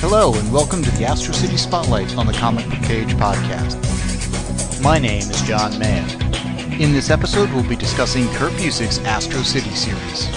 Hello, and welcome to the Astro City Spotlight on the Comic Book Cage podcast. My name is John Mann. In this episode, we'll be discussing Kurt Busiek's Astro City series.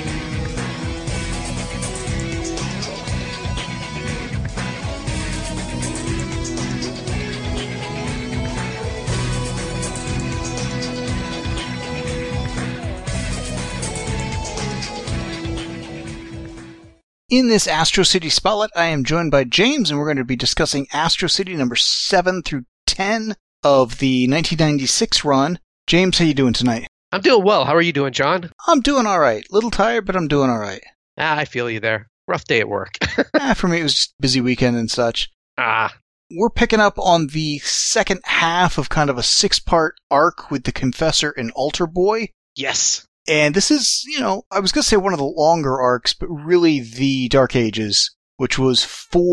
In this Astro City Spotlight, I am joined by James, and we're going to be discussing Astro City number 7 through 10 of the 1996 run. James, how you doing tonight? I'm doing well. How are you doing, John? I'm doing all right. Little tired, but I'm doing all right. I feel you there. Rough day at work. For me, it was just a busy weekend and such. We're picking up on the second half of kind of a 6-part arc with the Confessor and Altar Boy. Yes. And this is, I was going to say one of the longer arcs, but really the Dark Ages, which was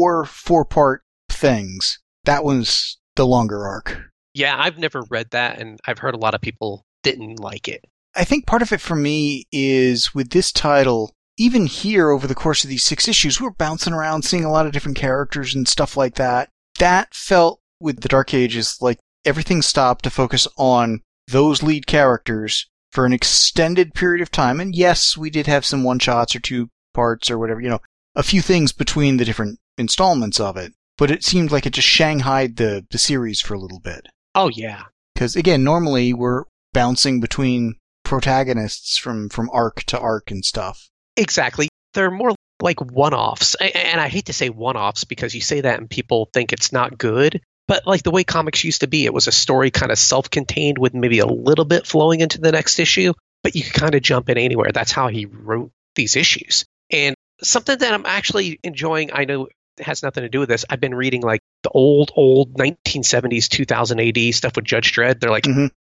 4-part things. That was the longer arc. Yeah, I've never read that, and I've heard a lot of people didn't like it. I think part of it for me is with this title, even here over the course of these 6 issues, we're bouncing around, seeing a lot of different characters and stuff like that. That felt, with the Dark Ages, like everything stopped to focus on those lead characters for an extended period of time. And yes, we did have some one-shots or 2 parts or whatever, a few things between the different installments of it. But it seemed like it just shanghaied the series for a little bit. Oh, yeah. Because, again, normally we're bouncing between protagonists from arc to arc and stuff. Exactly. They're more like one-offs. And I hate to say one-offs because you say that and people think it's not good. But like the way comics used to be, it was a story kind of self-contained with maybe a little bit flowing into the next issue, but you could kind of jump in anywhere. That's how he wrote these issues. And something that I'm actually enjoying, I know it has nothing to do with this. I've been reading like the old 1970s, 2000 AD stuff with Judge Dredd. They're like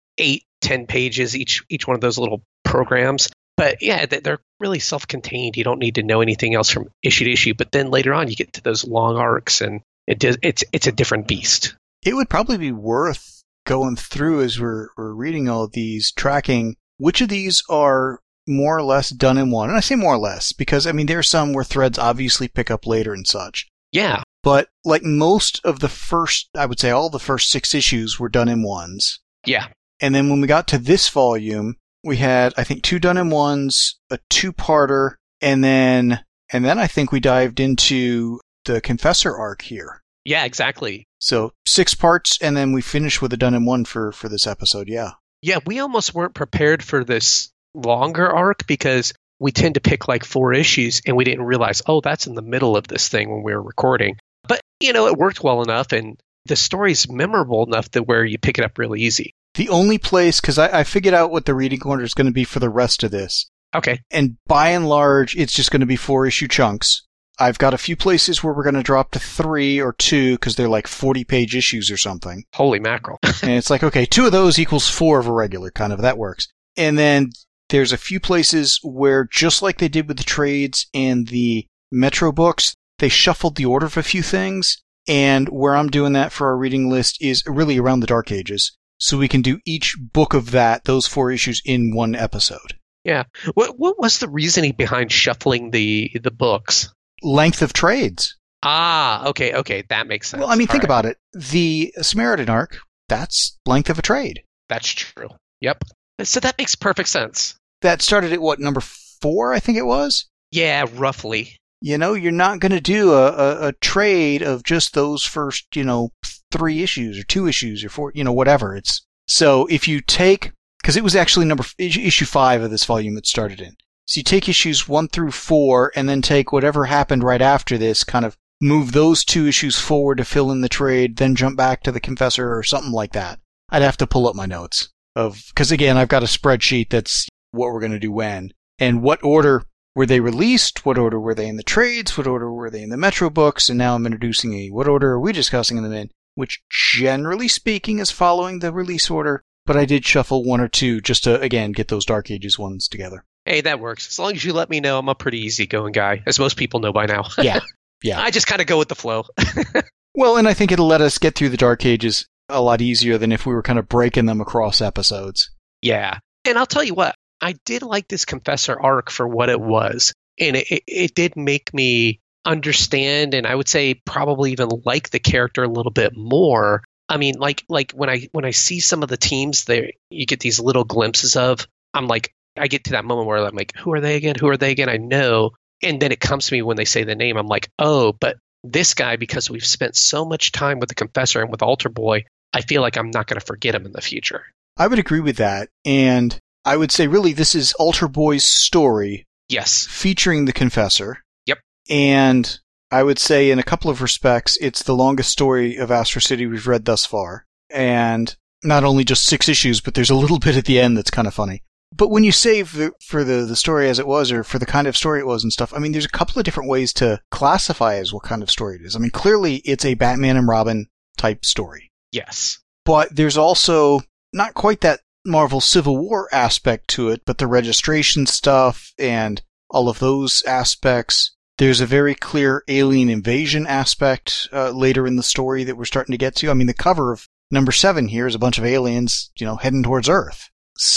8-10 pages, each one of those little programs. But yeah, they're really self-contained. You don't need to know anything else from issue to issue. But then later on, you get to those long arcs and it's a different beast. It would probably be worth going through as we're reading all of these, tracking which of these are more or less done in one. And I say more or less because, there are some where threads obviously pick up later and such. Yeah. But like most of the first, I would say all the first 6 issues were done in ones. Yeah. And then when we got to this volume, we had, I think, 2 done in ones, a 2-parter, and then I think we dived into the Confessor arc here. Yeah, exactly. So 6 parts, and then we finished with a done in one for this episode, yeah. Yeah, we almost weren't prepared for this longer arc because we tend to pick like 4 issues and we didn't realize, that's in the middle of this thing when we were recording. But, it worked well enough and the story's memorable enough that where you pick it up really easy. The only place, because I figured out what the reading order is going to be for the rest of this. Okay. And by and large, it's just going to be 4-issue chunks. I've got a few places where we're going to drop to 3 or 2 because they're like 40-page issues or something. Holy mackerel. And it's like, okay, 2 of those equals 4 of a regular, kind of. That works. And then there's a few places where, just like they did with the trades and the Metro books, they shuffled the order of a few things. And where I'm doing that for our reading list is really around the Dark Ages. So we can do each book of those 4 issues in one episode. Yeah. What was the reasoning behind shuffling the books? Length of trades. Okay. That makes sense. Well, think about it. The Samaritan arc, that's length of a trade. That's true. Yep. So that makes perfect sense. That started at what, number 4, I think it was? Yeah, roughly. You're not going to do a trade of just those first, 3 issues or 2 issues or 4, whatever. So if you take, because it was actually issue 5 of this volume it started in. So you take issues 1 through 4 and then take whatever happened right after this, kind of move those 2 issues forward to fill in the trade, then jump back to the Confessor or something like that. I'd have to pull up my notes because again, I've got a spreadsheet that's what we're going to do when and what order were they released, what order were they in the trades, what order were they in the Metro books, and now I'm introducing what order are we discussing them in, which generally speaking is following the release order, but I did shuffle 1 or 2 just to, again, get those Dark Ages ones together. Hey, that works. As long as you let me know, I'm a pretty easygoing guy, as most people know by now. Yeah. I just kind of go with the flow. Well, and I think it'll let us get through the Dark Ages a lot easier than if we were kind of breaking them across episodes. Yeah. And I'll tell you what, I did like this Confessor arc for what it was. And it did make me understand, and I would say probably even like the character a little bit more. I mean, like when I see some of the teams there, you get these little glimpses of. I'm like, I get to that moment where I'm like, who are they again? Who are they again? I know, and then it comes to me when they say the name. I'm like, oh, but this guy, because we've spent so much time with the Confessor and with Altar Boy, I feel like I'm not going to forget him in the future. I would agree with that, and I would say really this is Altar Boy's story. Yes, featuring the Confessor. Yep, and I would say in a couple of respects, it's the longest story of Astro City we've read thus far. And not only just 6 issues, but there's a little bit at the end that's kind of funny. But when you say for the story as it was, or for the kind of story it was and stuff, I mean, there's a couple of different ways to classify as what kind of story it is. I mean, clearly it's a Batman and Robin type story. Yes. But there's also not quite that Marvel Civil War aspect to it, but the registration stuff and all of those aspects. There's a very clear alien invasion aspect later in the story that we're starting to get to. I mean, the cover of number 7 here is a bunch of aliens, heading towards Earth.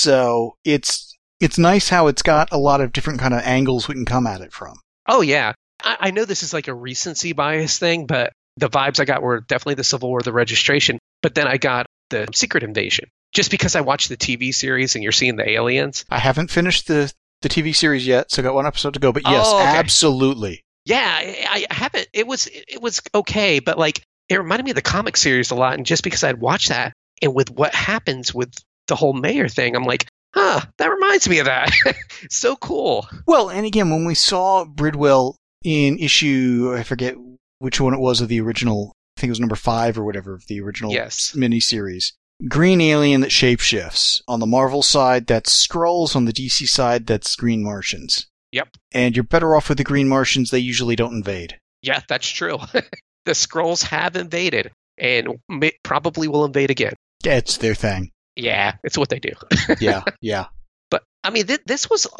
So it's nice how it's got a lot of different kind of angles we can come at it from. Oh, yeah. I know this is like a recency bias thing, but the vibes I got were definitely the Civil War, the registration. But then I got the Secret Invasion. Just because I watched the TV series and you're seeing the aliens. I haven't finished the TV series yet, so I got 1 episode to go. But yes, okay. Absolutely. Yeah, I haven't. It was okay, but like it reminded me of the comic series a lot. And just because I'd watched that, and with what happens with the whole mayor thing, I'm like, that reminds me of that. So cool. Well, and again, when we saw Bridwell in issue, I forget which one it was of the original, I think it was number 5 or whatever of the original miniseries. Green alien that shapeshifts. On the Marvel side, that's Skrulls. On the DC side, that's Green Martians. Yep. And you're better off with the Green Martians. They usually don't invade. Yeah, that's true. The Skrulls have invaded and probably will invade again. Yeah, it's their thing. Yeah, it's what they do. Yeah. But, I mean, this was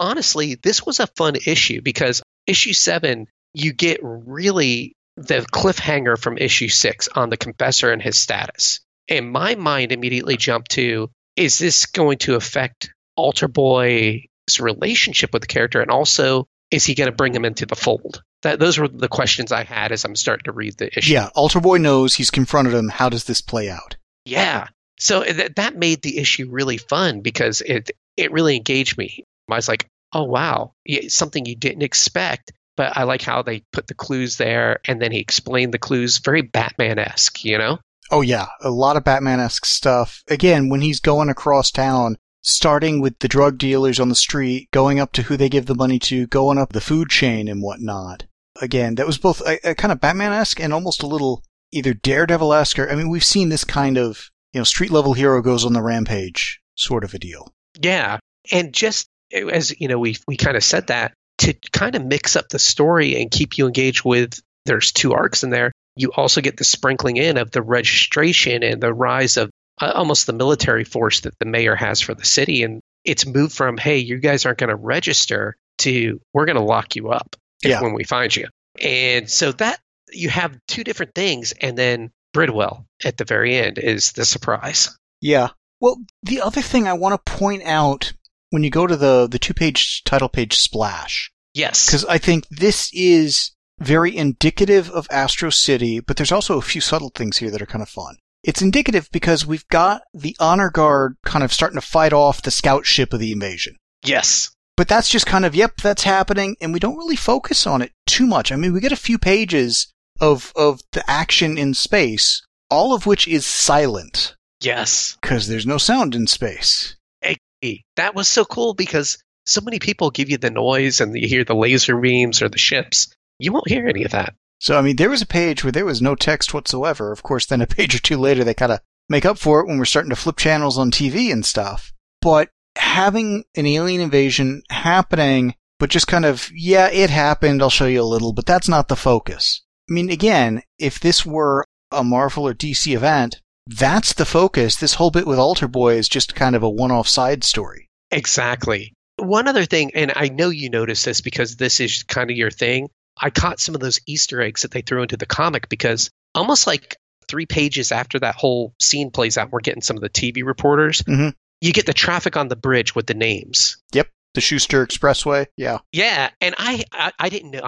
a fun issue because issue 7, you get really the cliffhanger from issue 6 on the Confessor and his status. And my mind immediately jumped to, is this going to affect Altar Boy's relationship with the character? And also, is he going to bring him into the fold? Those were the questions I had as I'm starting to read the issue. Yeah, Altar Boy knows, he's confronted him. How does this play out? Yeah. So that made the issue really fun because it really engaged me. I was like, oh, wow, something you didn't expect. But I like how they put the clues there, and then he explained the clues very Batman-esque, Oh, yeah. A lot of Batman-esque stuff. Again, when he's going across town, starting with the drug dealers on the street, going up to who they give the money to, going up the food chain and whatnot. Again, that was both a kind of Batman-esque and almost a little either Daredevil-esque. I mean, we've seen this kind of, street-level hero goes on the rampage sort of a deal. Yeah. And just as, we kind of said that, to kind of mix up the story and keep you engaged with, there's 2 arcs in there. You also get the sprinkling in of the registration and the rise of almost the military force that the mayor has for the city. And it's moved from, hey, you guys aren't going to register to, we're going to lock you up when we find you. And so that you have 2 different things. And then Bridwell at the very end is the surprise. Yeah. Well, the other thing I want to point out when you go to the 2-page title page splash. Yes. Because I think this is very indicative of Astro City, but there's also a few subtle things here that are kind of fun. It's indicative because we've got the Honor Guard kind of starting to fight off the scout ship of the invasion. Yes. But that's just kind of, yep, that's happening, and we don't really focus on it too much. I mean, we get a few pages of the action in space, all of which is silent. Yes. Because there's no sound in space. Hey, that was so cool because so many people give you the noise and you hear the laser beams or the ships. You won't hear any of that. So, I mean, there was a page where there was no text whatsoever. Of course, then a page or 2 later, they kind of make up for it when we're starting to flip channels on TV and stuff. But having an alien invasion happening, but just kind of, yeah, it happened, I'll show you a little, but that's not the focus. I mean, again, if this were a Marvel or DC event, that's the focus. This whole bit with Altar Boy is just kind of a one-off side story. Exactly. One other thing, and I know you noticed this because this is kind of your thing, I caught some of those Easter eggs that they threw into the comic because almost like 3 pages after that whole scene plays out, we're getting some of the TV reporters. Mm-hmm. You get the traffic on the bridge with the names. Yep. The Schuster Expressway. Yeah. Yeah. And I didn't know. I'm like,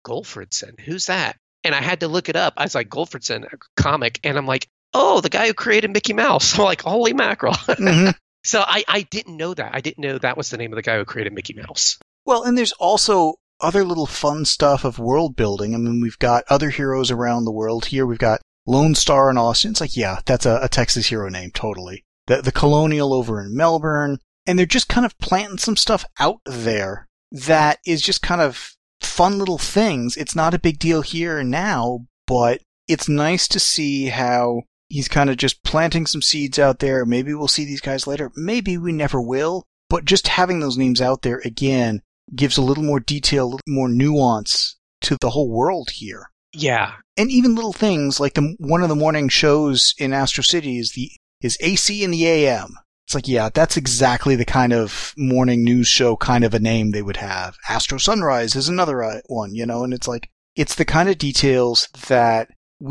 Goldfredson, who's that? And I had to look it up. I was like, Goldfredson, a comic. And I'm like, oh, the guy who created Mickey Mouse. I'm like, holy mackerel. Mm-hmm. So I didn't know that. I didn't know that was the name of the guy who created Mickey Mouse. Well, and there's also other little fun stuff of world building. I mean, we've got other heroes around the world. Here we've got Lone Star in Austin. It's like, yeah, that's a Texas hero name, totally. The Colonial over in Melbourne. And they're just kind of planting some stuff out there that is just kind of fun little things. It's not a big deal here and now, but it's nice to see how he's kind of just planting some seeds out there. Maybe we'll see these guys later. Maybe we never will. But just having those names out there again gives a little more detail, a little more nuance to the whole world here. Yeah. And even little things like one of the morning shows in Astro City is AC in the AM. It's like, yeah, that's exactly the kind of morning news show kind of a name they would have. Astro Sunrise is another one, and it's like, it's the kind of details that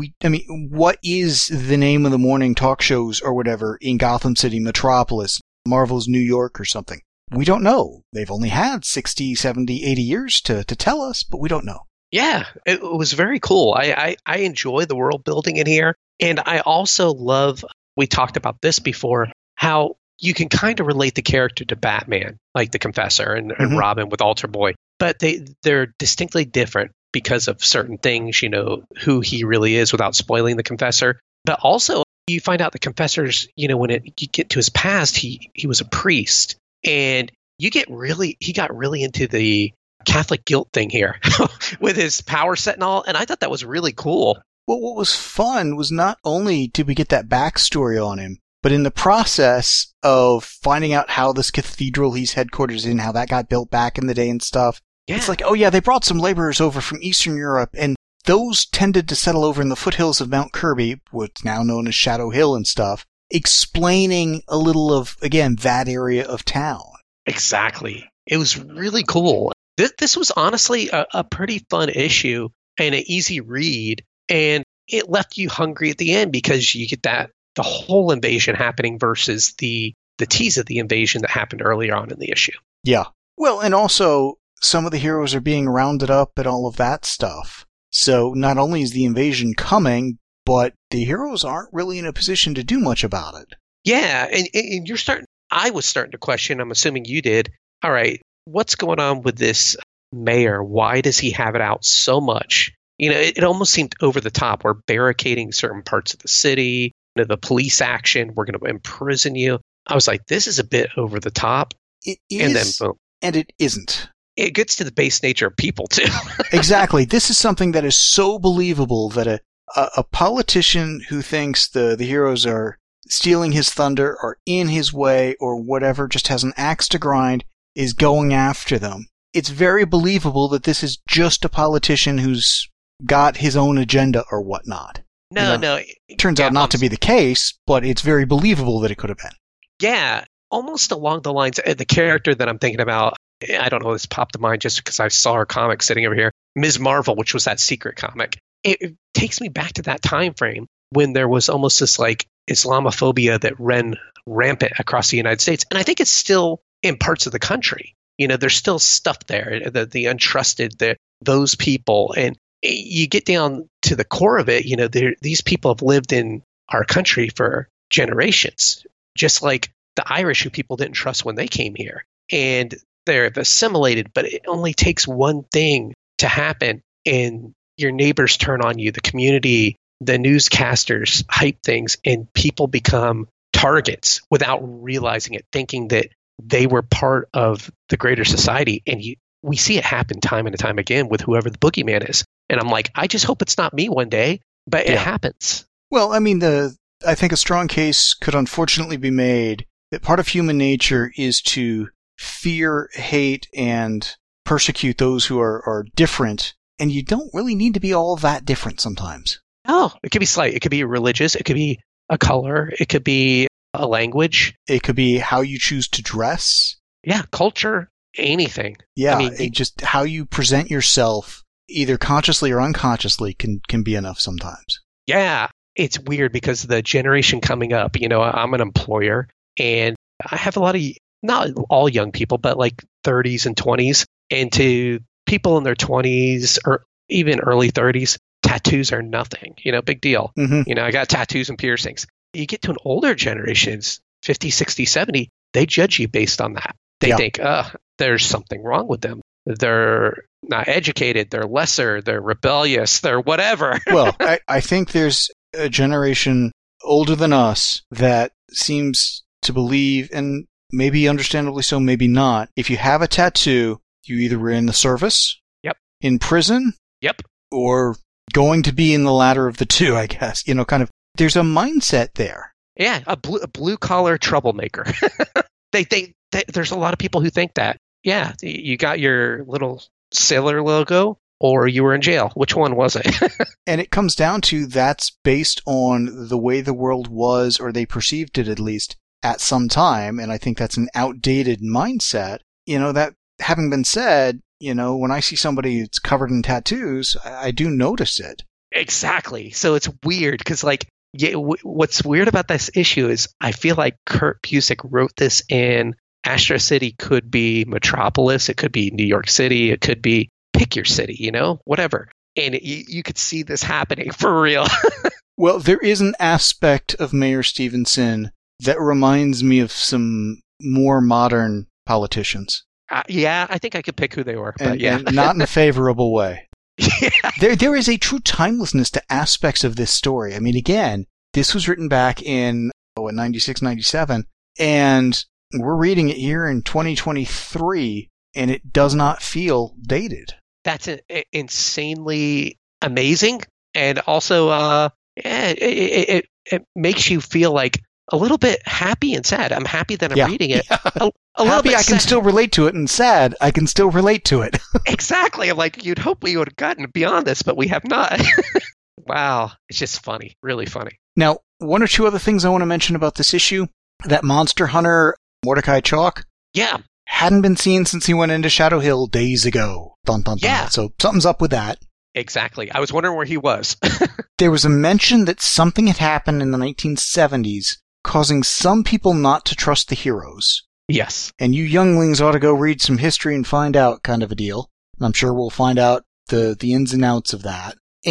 what is the name of the morning talk shows or whatever in Gotham City, Metropolis, Marvel's New York or something? We don't know. They've only had 60, 70, 80 years to tell us, but we don't know. Yeah, it was very cool. I enjoy the world building in here. And I also love, we talked about this before, how you can kind of relate the character to Batman, like the Confessor and Robin with Alter Boy. But they're distinctly different because of certain things, who he really is without spoiling the Confessor. But also, you find out the Confessor's, when you get to his past, he was a priest. And he got really into the Catholic guilt thing here with his power set and all. And I thought that was really cool. Well, what was fun was not only did we get that backstory on him, but in the process of finding out how this cathedral he's headquarters in, how that got built back in the day and stuff, It's like, oh yeah, they brought some laborers over from Eastern Europe, and those tended to settle over in the foothills of Mount Kirby, what's now known as Shadow Hill and stuff, explaining a little of, again, that area of town. Exactly. It was really cool. This was honestly a pretty fun issue and an easy read, and it left you hungry at the end because you get the whole invasion happening versus the tease of the invasion that happened earlier on in the issue. Yeah. Well, and also some of the heroes are being rounded up and all of that stuff. So not only is the invasion coming, but the heroes aren't really in a position to do much about it. Yeah, and I was starting to question, I'm assuming you did, all right, what's going on with this mayor? Why does he have it out so much? It almost seemed over the top. We're barricading certain parts of the city, the police action, we're going to imprison you. I was like, this is a bit over the top. It is, and then boom. And it isn't. It gets to the base nature of people, too. Exactly. This is something that is so believable that a politician who thinks the heroes are stealing his thunder or in his way or whatever, just has an axe to grind, is going after them. It's very believable that this is just a politician who's got his own agenda or whatnot. No. It turns out not to be the case, but it's very believable that it could have been. Yeah, almost along the lines, the character that I'm thinking about, I don't know, this popped to mind just because I saw her comic sitting over here, Ms. Marvel, which was that secret comic. It takes me back to that time frame when there was almost this like Islamophobia that ran rampant across the United States. And I think it's still in parts of the country. There's still stuff there, the untrusted, those people. And you get down to the core of it, these people have lived in our country for generations, just like the Irish who people didn't trust when they came here. And they're assimilated, but it only takes one thing to happen and your neighbors turn on you, the community, the newscasters hype things, and people become targets without realizing it, thinking that they were part of the greater society. And we see it happen time and time again with whoever the boogeyman is. And I'm like, I just hope it's not me one day, but it happens. Well, I mean, I think a strong case could unfortunately be made that part of human nature is to fear, hate, and persecute those who are different. And you don't really need to be all that different sometimes. Oh, it could be slight. It could be religious. It could be a color. It could be a language. It could be how you choose to dress. Yeah, culture, anything. Yeah, just how you present yourself, either consciously or unconsciously, can be enough sometimes. Yeah, it's weird because the generation coming up, I'm an employer, and I have a lot of, not all young people, but like 30s and 20s, and to people in their 20s or even early 30s, tattoos are nothing, big deal. Mm-hmm. I got tattoos and piercings. You get to an older generation, 50, 60, 70, they judge you based on that. They think, there's something wrong with them. They're not educated, they're lesser, they're rebellious, they're whatever. Well, I think there's a generation older than us that seems to believe, and maybe understandably so, maybe not, if you have a tattoo, you either were in the service, in prison, or going to be in the latter of the two, I guess. Kind of, there's a mindset there. Yeah, a blue-collar troublemaker. They think there's a lot of people who think that. Yeah, you got your little sailor logo, or you were in jail. Which one was it? And it comes down to that's based on the way the world was, or they perceived it at least, at some time. And I think that's an outdated mindset. That having been said, when I see somebody that's covered in tattoos, I do notice it. Exactly. So it's weird because, what's weird about this issue is I feel like Kurt Busiek wrote this in Astro City could be Metropolis, it could be New York City, it could be pick your city, whatever. And you could see this happening for real. Well, there is an aspect of Mayor Stevenson that reminds me of some more modern politicians. Yeah, I think I could pick who they were, but and not in a favorable way. Yeah. There is a true timelessness to aspects of this story. I mean, again, this was written back in 96, 97, and we're reading it here in 2023, and it does not feel dated. That's insanely amazing, and also, it makes you feel like a little bit happy and sad. I'm happy that I'm reading it. Yeah. A happy I can still relate to it, and sad I can still relate to it. Exactly. I'm like, you'd hope we would have gotten beyond this, but we have not. Wow. It's just funny. Really funny. Now, one or two other things I want to mention about this issue. That monster hunter, Mordecai Chalk. Yeah. Hadn't been seen since he went into Shadow Hill days ago. Dun, dun, dun. Yeah. So something's up with that. Exactly. I was wondering where he was. There was a mention that something had happened in the 1970s, causing some people not to trust the heroes. Yes. And you younglings ought to go read some history and find out, kind of a deal. And I'm sure we'll find out the ins and outs of that.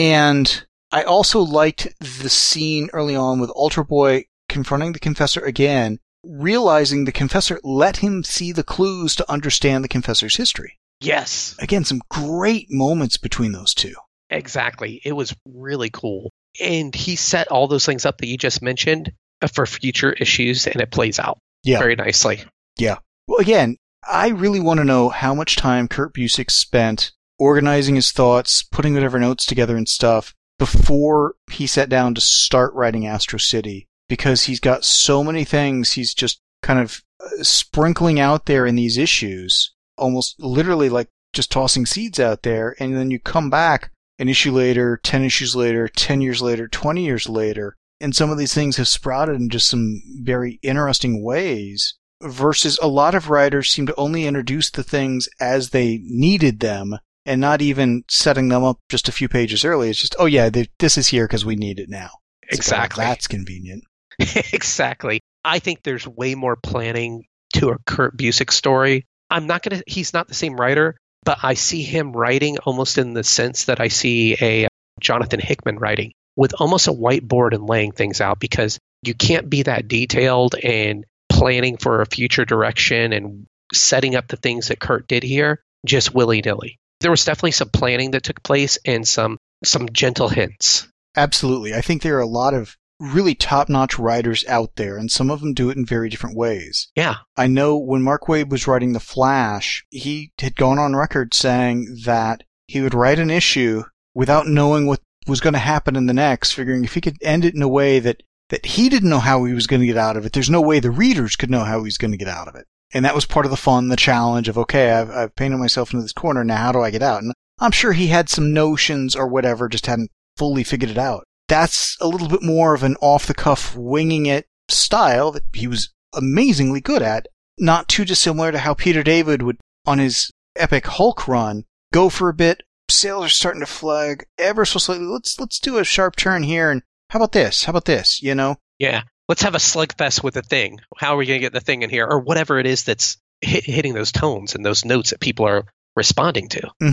And I also liked the scene early on with Ultra Boy confronting the Confessor again, realizing the Confessor let him see the clues to understand the Confessor's history. Yes. Again, some great moments between those two. Exactly. It was really cool. And he set all those things up that you just mentioned for future issues, and it plays out very nicely. Yeah. Well, again, I really want to know how much time Kurt Busiek spent organizing his thoughts, putting whatever notes together and stuff before he sat down to start writing Astro City, because he's got so many things he's just kind of sprinkling out there in these issues, almost literally like just tossing seeds out there, and then you come back an issue later, 10 issues later, 10 years later, 20 years later, and some of these things have sprouted in just some very interesting ways. Versus a lot of writers seem to only introduce the things as they needed them and not even setting them up just a few pages early. It's just, this is here because we need it now. Exactly. That's convenient. Exactly. I think there's way more planning to a Kurt Busiek story. He's not the same writer, but I see him writing almost in the sense that I see a Jonathan Hickman writing, with almost a whiteboard and laying things out, because you can't be that detailed and planning for a future direction and setting up the things that Kurt did here just willy-nilly. There was definitely some planning that took place and some gentle hints. Absolutely. I think there are a lot of really top-notch writers out there, and some of them do it in very different ways. Yeah. I know when Mark Waid was writing The Flash, he had gone on record saying that he would write an issue without knowing what was going to happen in the next, figuring if he could end it in a way that he didn't know how he was going to get out of it, there's no way the readers could know how he was going to get out of it. And that was part of the fun, the challenge of, okay, I've painted myself into this corner, now how do I get out? And I'm sure he had some notions or whatever, just hadn't fully figured it out. That's a little bit more of an off-the-cuff, winging-it style that he was amazingly good at, not too dissimilar to how Peter David would, on his epic Hulk run, go for a bit, sails are starting to flag ever so slightly, let's do a sharp turn here, and how about this, you know? Yeah. Let's have a slugfest with a thing. How are we going to get the thing in here? Or whatever it is that's hitting those tones and those notes that people are responding to. Mm-hmm.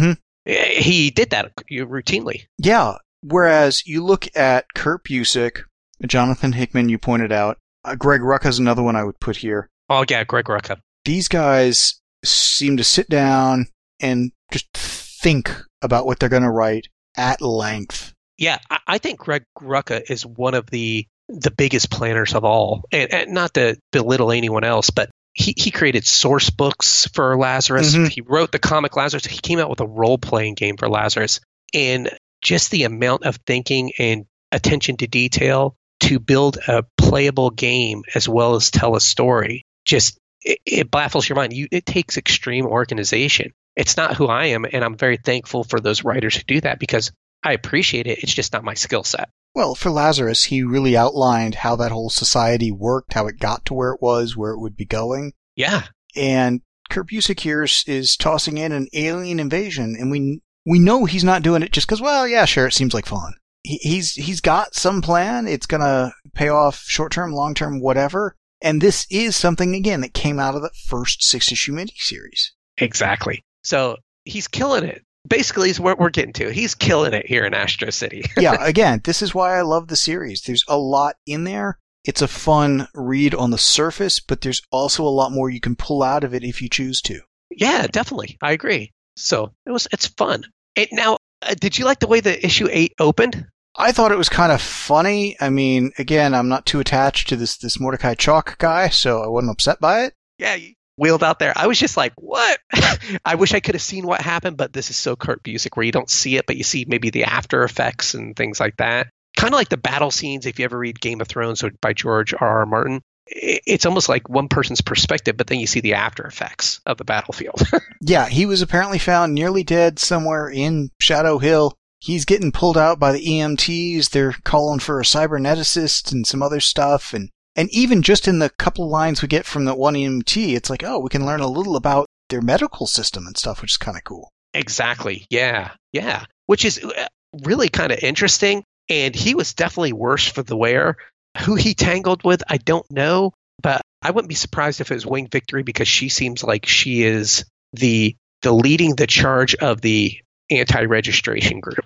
He did that routinely. Yeah. Whereas you look at Kurt Busiek, Jonathan Hickman, you pointed out, Greg Rucka is another one I would put here. Oh, yeah, Greg Rucka. These guys seem to sit down and just think about what they're going to write at length. Yeah, I think Greg Rucka is one of the biggest planners of all. And not to belittle anyone else, but he created source books for Lazarus. Mm-hmm. He wrote the comic Lazarus. He came out with a role-playing game for Lazarus. And just the amount of thinking and attention to detail to build a playable game as well as tell a story, just it baffles your mind. It takes extreme organization. It's not who I am, and I'm very thankful for those writers who do that because I appreciate it. It's just not my skill set. Well, for Lazarus, he really outlined how that whole society worked, how it got to where it was, where it would be going. Yeah. And Kurt Busiek here is tossing in an alien invasion, and we know he's not doing it just because, well, yeah, sure, it seems like fun. He's got some plan. It's going to pay off short-term, long-term, whatever. And this is something, again, that came out of the first 6-issue miniseries. Exactly. So he's killing it. Basically, is what we're getting to. He's killing it here in Astro City. Yeah, again, this is why I love the series. There's a lot in there. It's a fun read on the surface, but there's also a lot more you can pull out of it if you choose to. Yeah, definitely. I agree. So it's fun. Now, did you like the way the issue 8 opened? I thought it was kind of funny. I mean, again, I'm not too attached to this Mordecai Chalk guy, so I wasn't upset by it. Yeah, you wheeled out there. I was just like, what? I wish I could have seen what happened, but this is so Kurt Busiek where you don't see it, but you see maybe the after effects and things like that. Kind of like the battle scenes, if you ever read Game of Thrones by George R.R. Martin. It's almost like one person's perspective, but then you see the after effects of the battlefield. Yeah, he was apparently found nearly dead somewhere in Shadow Hill. He's getting pulled out by the EMTs. They're calling for a cyberneticist and some other stuff. And even just in the couple lines we get from the one EMT, it's like, oh, we can learn a little about their medical system and stuff, which is kind of cool. Exactly. Yeah. Yeah. Which is really kind of interesting. And he was definitely worse for the wear. Who he tangled with, I don't know. But I wouldn't be surprised if it was Winged Victory because she seems like she is the leading the charge of the anti-registration group.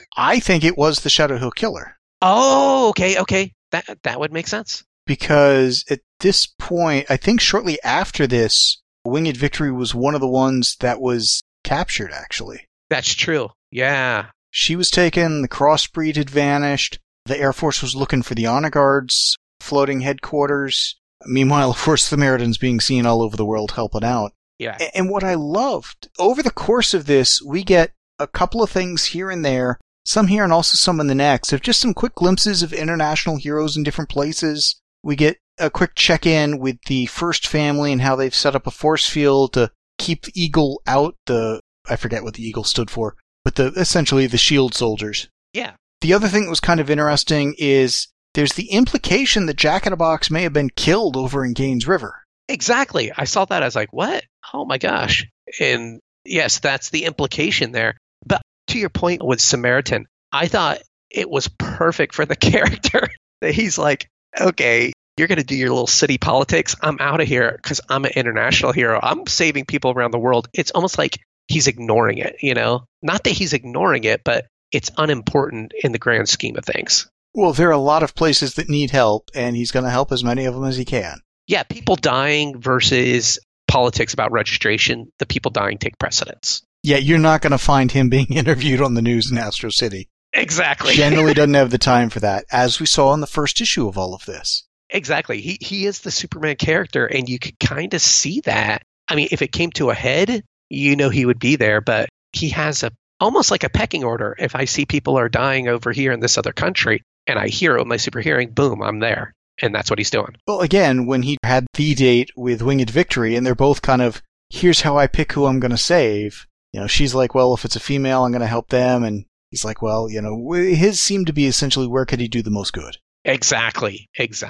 I think it was the Shadow Hill Killer. Oh, okay. That would make sense. Because at this point, I think shortly after this, Winged Victory was one of the ones that was captured, actually. That's true. Yeah. She was taken, the crossbreed had vanished, the Air Force was looking for the Honor Guard's floating headquarters. Meanwhile, of course, the Meridans being seen all over the world helping out. Yeah. And what I loved, over the course of this, we get a couple of things here and there, some here and also some in the next, of just some quick glimpses of international heroes in different places. We get a quick check-in with the First Family and how they've set up a force field to keep the Eagle out, I forget what the Eagle stood for, but essentially the shield soldiers. Yeah. The other thing that was kind of interesting is there's the implication that Jack-in-a-Box may have been killed over in Gaines River. Exactly. I saw that. I was like, what? Oh my gosh. And yes, that's the implication there. But to your point with Samaritan, I thought it was perfect for the character. That he's like, okay, you're going to do your little city politics. I'm out of here because I'm an international hero. I'm saving people around the world. It's almost like he's ignoring it, you know? Not that he's ignoring it, but it's unimportant in the grand scheme of things. Well, there are a lot of places that need help, and he's going to help as many of them as he can. Yeah, people dying versus politics about registration. The people dying take precedence. Yeah, you're not going to find him being interviewed on the news in Astro City. Exactly. Generally doesn't have the time for that, as we saw in the first issue of all of this. Exactly. He is the Superman character, and you could kind of see that. I mean, if it came to a head, you know he would be there, but he has almost like a pecking order. If I see people are dying over here in this other country, and I hear it with my super hearing, boom, I'm there. And that's what he's doing. Well, again, when he had the date with Winged Victory, and they're both kind of, here's how I pick who I'm going to save. You know, she's like, well, if it's a female, I'm going to help them. And he's like, well, you know, his seemed to be essentially where could he do the most good. Exactly.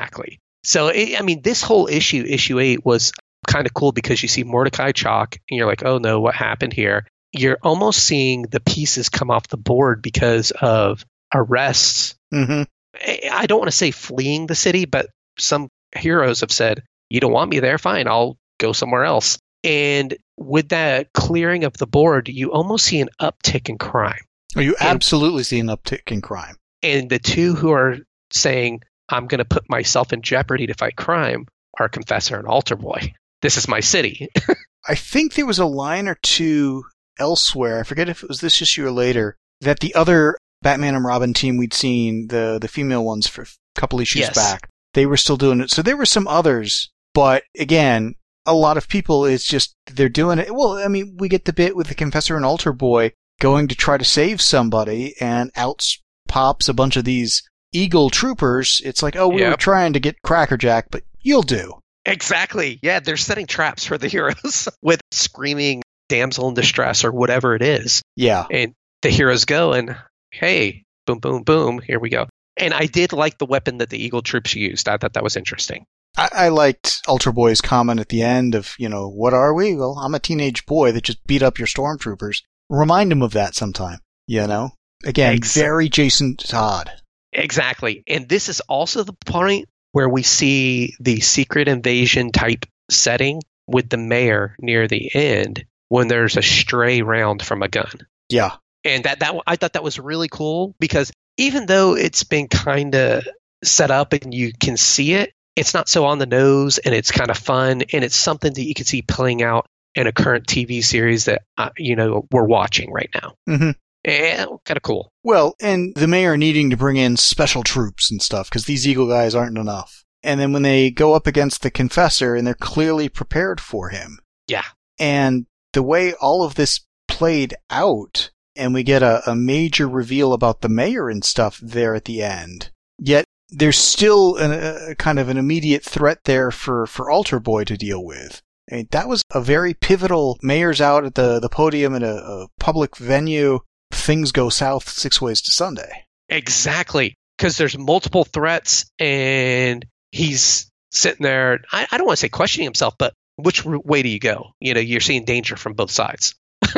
So, I mean, this whole issue 8, was kind of cool because you see Mordecai Chalk, and you're like, oh no, what happened here? You're almost seeing the pieces come off the board because of arrests. Mm-hmm. I don't want to say fleeing the city, but some heroes have said, you don't want me there? Fine, I'll go somewhere else. And with that clearing of the board, you almost see an uptick in crime. Oh, you absolutely see an uptick in crime. And the two who are saying, I'm going to put myself in jeopardy to fight crime are Confessor and Altar Boy. This is my city. I think there was a line or two elsewhere, I forget if it was this issue or later, that the other Batman and Robin team we'd seen, the female ones for a couple issues back, they were still doing it. So there were some others, but again, a lot of people, it's just, they're doing it. Well, I mean, we get the bit with the Confessor and Altar Boy going to try to save somebody, and out pops a bunch of these Eagle troopers. It's like, oh, we were trying to get Crackerjack, but you'll do. Exactly. Yeah, they're setting traps for the heroes with screaming damsel in distress or whatever it is. Yeah. And the heroes go and, hey, boom, boom, boom, here we go. And I did like the weapon that the Eagle troops used. I thought that was interesting. I liked Ultra Boy's comment at the end of, what are we? Well, I'm a teenage boy that just beat up your stormtroopers. Remind him of that sometime, Again, very Jason Todd. Exactly. And this is also the point where we see the secret invasion type setting with the mayor near the end when there's a stray round from a gun. Yeah. And that I thought that was really cool because even though it's been kind of set up and you can see it, it's not so on the nose and it's kind of fun and it's something that you can see playing out in a current TV series that, we're watching right now. Mm-hmm. And kind of cool. Well, and the mayor needing to bring in special troops and stuff because these Eagle guys aren't enough. And then when they go up against the Confessor and they're clearly prepared for him. Yeah. And the way all of this played out, and we get a major reveal about the mayor and stuff there at the end. Yet there's still a kind of an immediate threat there for Altar Boy to deal with. I mean, that was a very pivotal. Mayor's out at the podium in a public venue. Things go south 6 ways to Sunday. Exactly. Because there's multiple threats and he's sitting there. I don't want to say questioning himself, but which way do you go? You're seeing danger from both sides.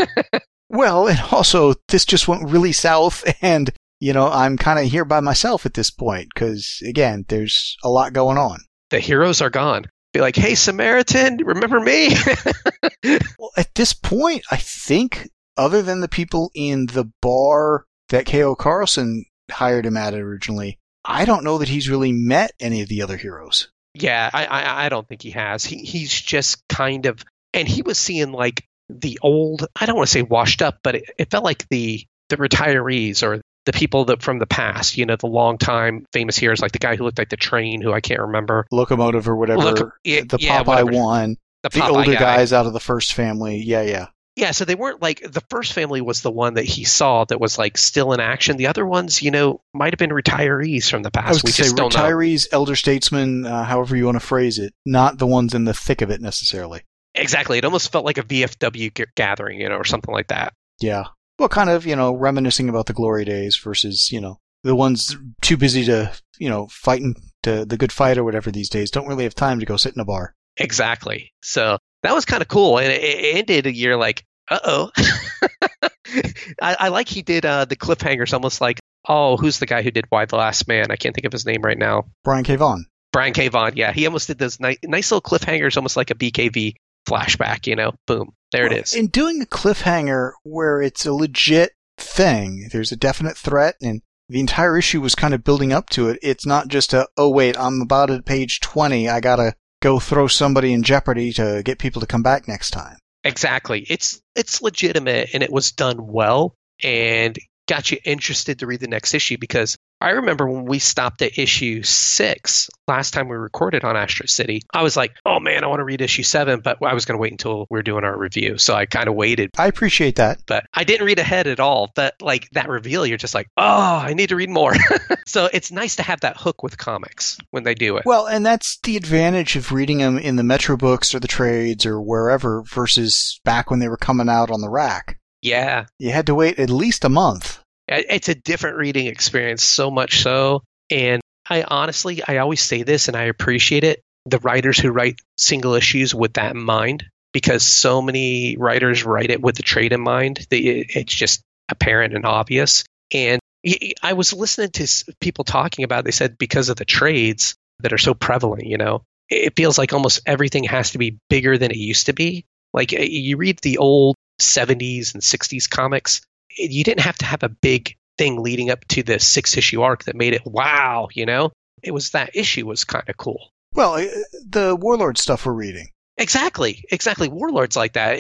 Well, and also this just went really south and, I'm kind of here by myself at this point because, again, there's a lot going on. The heroes are gone. Be like, hey, Samaritan, remember me? Well, at this point, I think other than the people in the bar that K.O. Carlson hired him at originally, I don't know that he's really met any of the other heroes. Yeah, I don't think he has. He's just kind of, and he was seeing like the old, I don't want to say washed up, but it felt like the retirees or the people that from the past, the long time famous heroes, like the guy who looked like the train, who I can't remember. Locomotive or whatever. The Popeye one. The older guys out of the first family. Yeah. Yeah, so they weren't like, the first family was the one that he saw that was like still in action. The other ones, might have been retirees from the past. I was going to say retirees, elder statesmen, however you want to phrase it, not the ones in the thick of it necessarily. Exactly. It almost felt like a VFW gathering, or something like that. Yeah. Well, kind of, reminiscing about the glory days versus, the ones too busy to, fighting to the good fight or whatever these days don't really have time to go sit in a bar. Exactly. So that was kind of cool. And it ended a year like, uh-oh. I like he did the cliffhangers almost like, oh, who's the guy who did Y the Last Man? I can't think of his name right now. Brian K. Vaughan. Brian K. Vaughan, yeah. He almost did those nice little cliffhangers, almost like a BKV flashback, Boom. There it is. In doing a cliffhanger where it's a legit thing, there's a definite threat, and the entire issue was kind of building up to it. It's not just oh, wait, I'm about at page 20. I got to go throw somebody in jeopardy to get people to come back next time. Exactly. It's legitimate, and it was done well and got you interested to read the next issue, because I remember when we stopped at issue 6 last time we recorded on Astro City, I was like, oh man, I want to read issue 7, but I was going to wait until we were doing our review. So I kind of waited. I appreciate that. But I didn't read ahead at all. But like that reveal, you're just like, oh, I need to read more. So it's nice to have that hook with comics when they do it. Well, and that's the advantage of reading them in the Metro books or the trades or wherever versus back when they were coming out on the rack. Yeah. You had to wait at least a month. It's a different reading experience, so much so. And I always say this, and I appreciate it, the writers who write single issues with that in mind, because so many writers write it with the trade in mind. It's just apparent and obvious. And I was listening to people talking about it. They said because of the trades that are so prevalent, it feels like almost everything has to be bigger than it used to be. Like you read the old 70s and 60s comics, you didn't have to have a big thing leading up to the 6-issue arc that made it wow, you know? It was that issue was kind of cool. Well, the Warlord stuff we're reading. Exactly. Warlords like that.